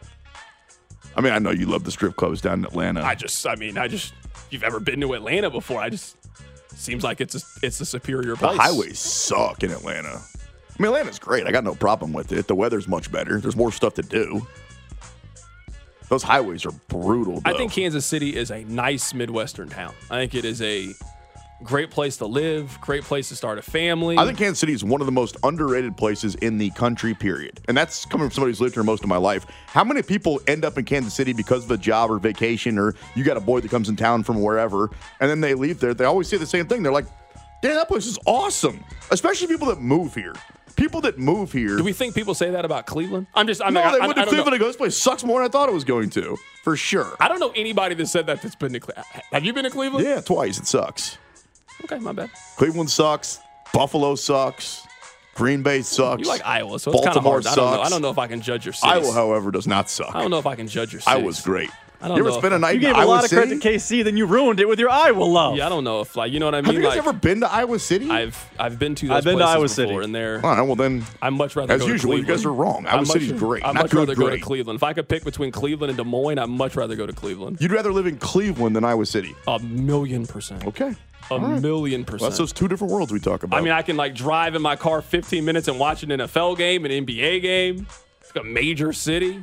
[SPEAKER 4] I mean, I know you love the strip clubs down in Atlanta.
[SPEAKER 3] I just, I mean, I just, if you've ever been to Atlanta before, I just seems like it's a, it's a superior
[SPEAKER 4] the
[SPEAKER 3] place.
[SPEAKER 4] highways suck in Atlanta. I mean, Atlanta's great. I got no problem with it. The weather's much better. There's more stuff to do. Those highways are brutal, though.
[SPEAKER 3] I think Kansas City is a nice Midwestern town. I think it is a great place to live, great place to start a family.
[SPEAKER 4] I think Kansas City is one of the most underrated places in the country, period. And that's coming from somebody who's lived here most of my life. How many people end up in Kansas City because of a job or vacation, or you got a boy that comes in town from wherever, and then they leave there? They always say the same thing. They're like, damn, that place is awesome. Especially people that move here. People that move here.
[SPEAKER 3] Do we think people say that about Cleveland? I'm just, I'm
[SPEAKER 4] no,
[SPEAKER 3] like,
[SPEAKER 4] they
[SPEAKER 3] I,
[SPEAKER 4] went
[SPEAKER 3] I
[SPEAKER 4] to
[SPEAKER 3] don't
[SPEAKER 4] Cleveland
[SPEAKER 3] know.
[SPEAKER 4] and go, this place sucks more than I thought it was going to. For sure.
[SPEAKER 3] I don't know anybody that said that that's been to Cleveland. Have you been to Cleveland?
[SPEAKER 4] Yeah, twice. It sucks.
[SPEAKER 3] Okay, my bad.
[SPEAKER 4] Cleveland sucks. Buffalo sucks. Green Bay sucks.
[SPEAKER 3] You like Iowa, so it's kind of
[SPEAKER 4] Baltimore
[SPEAKER 3] hard. I don't know.
[SPEAKER 4] sucks.
[SPEAKER 3] I don't know if I can judge your cities.
[SPEAKER 4] Iowa, however, does not suck.
[SPEAKER 3] I don't know if I can judge your cities.
[SPEAKER 4] Iowa's great.
[SPEAKER 3] I don't
[SPEAKER 4] you ever
[SPEAKER 3] know
[SPEAKER 4] spent
[SPEAKER 3] if-
[SPEAKER 4] a night
[SPEAKER 5] You
[SPEAKER 4] in
[SPEAKER 5] gave a
[SPEAKER 4] Iowa
[SPEAKER 5] lot of
[SPEAKER 4] City?
[SPEAKER 5] credit to K C, then you ruined it with your Iowa love.
[SPEAKER 3] Yeah, I don't know if like you know what I mean.
[SPEAKER 4] Have you guys
[SPEAKER 3] like,
[SPEAKER 4] ever been to Iowa City?
[SPEAKER 3] I've I've been to those
[SPEAKER 5] I've been to
[SPEAKER 3] places
[SPEAKER 5] Iowa
[SPEAKER 3] before,
[SPEAKER 5] City.
[SPEAKER 3] and they're.
[SPEAKER 4] All right, well then,
[SPEAKER 3] I'd much rather
[SPEAKER 4] as
[SPEAKER 3] go to
[SPEAKER 4] usual, you
[SPEAKER 3] Cleveland.
[SPEAKER 4] guys are wrong. Iowa
[SPEAKER 3] I'd much-
[SPEAKER 4] City's great.
[SPEAKER 3] I'd
[SPEAKER 4] Not
[SPEAKER 3] much
[SPEAKER 4] good,
[SPEAKER 3] rather go to
[SPEAKER 4] great.
[SPEAKER 3] Cleveland. If I could pick between Cleveland and Des Moines, I'd much rather go to Cleveland.
[SPEAKER 4] You'd rather live in Cleveland than Iowa City.
[SPEAKER 3] A million percent.
[SPEAKER 4] Okay.
[SPEAKER 3] A
[SPEAKER 4] All right.
[SPEAKER 3] million
[SPEAKER 4] Well,
[SPEAKER 3] percent.
[SPEAKER 4] that's those two different worlds we talk about.
[SPEAKER 3] I mean, I can like drive in my car fifteen minutes and watch an N F L game, an N B A game. It's like a major city.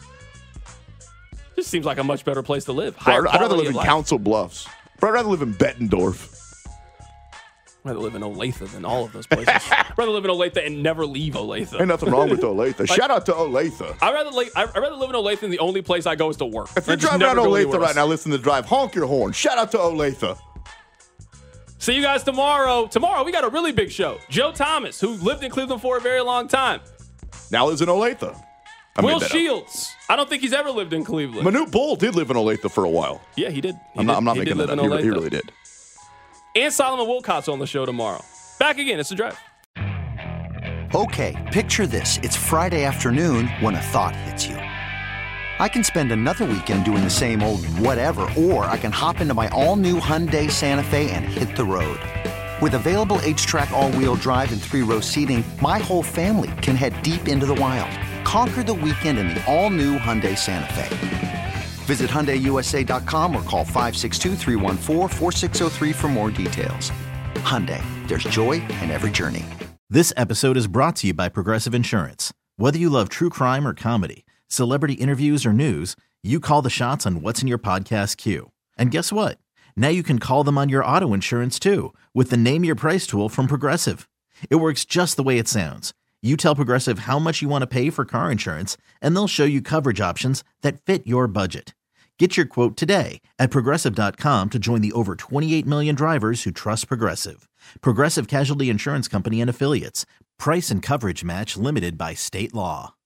[SPEAKER 3] Just seems like a much better place to live.
[SPEAKER 4] Bro,
[SPEAKER 3] Higher
[SPEAKER 4] I'd rather
[SPEAKER 3] quality
[SPEAKER 4] live
[SPEAKER 3] of
[SPEAKER 4] in
[SPEAKER 3] life.
[SPEAKER 4] Council Bluffs. Bro, I'd rather live in Bettendorf.
[SPEAKER 3] I'd rather live in Olathe than all of those places. I'd rather live in Olathe and never leave Olathe.
[SPEAKER 4] Ain't nothing wrong with Olathe. Shout out to Olathe.
[SPEAKER 3] I'd rather, li- I'd rather live in Olathe and the only place I go is to work.
[SPEAKER 4] If you're
[SPEAKER 3] I just
[SPEAKER 4] driving around
[SPEAKER 3] never go
[SPEAKER 4] Olathe
[SPEAKER 3] anywhere
[SPEAKER 4] right
[SPEAKER 3] else.
[SPEAKER 4] now, listen to the drive. Honk your horn. Shout out to Olathe.
[SPEAKER 3] See you guys tomorrow. Tomorrow, we got a really big show. Joe Thomas, who lived in Cleveland for a very long time.
[SPEAKER 4] Now lives in Olathe. I
[SPEAKER 3] Will
[SPEAKER 4] made that up.
[SPEAKER 3] Shields. I don't think he's ever lived in Cleveland.
[SPEAKER 4] Manute Bull did live in Olathe for a while.
[SPEAKER 3] yeah, he did. He
[SPEAKER 4] I'm not,
[SPEAKER 3] did-
[SPEAKER 4] I'm not
[SPEAKER 3] he
[SPEAKER 4] making
[SPEAKER 3] did
[SPEAKER 4] that
[SPEAKER 3] live
[SPEAKER 4] up.
[SPEAKER 3] in
[SPEAKER 4] He, he
[SPEAKER 3] Olathe.
[SPEAKER 4] really did.
[SPEAKER 3] And Solomon Wilcott's on the show tomorrow. Back again. It's The Drive.
[SPEAKER 2] Okay, picture this. It's Friday afternoon when a thought hits you. I can spend another weekend doing the same old whatever, or I can hop into my all-new Hyundai Santa Fe and hit the road. With available H-Track all-wheel drive and three-row seating, my whole family can head deep into the wild. Conquer the weekend in the all-new Hyundai Santa Fe. Visit Hyundai U S A dot com or call five six two, three one four, four six zero three for more details. Hyundai, there's joy in every journey.
[SPEAKER 1] This episode is brought to you by Progressive Insurance. Whether you love true crime or comedy, celebrity interviews or news, you call the shots on what's in your podcast queue. And guess what? Now you can call them on your auto insurance too with the Name Your Price tool from Progressive. It works just the way it sounds. You tell Progressive how much you want to pay for car insurance, and they'll show you coverage options that fit your budget. Get your quote today at Progressive dot com to join the over twenty-eight million drivers who trust Progressive. Progressive Casualty Insurance Company and Affiliates. Price and coverage match limited by state law.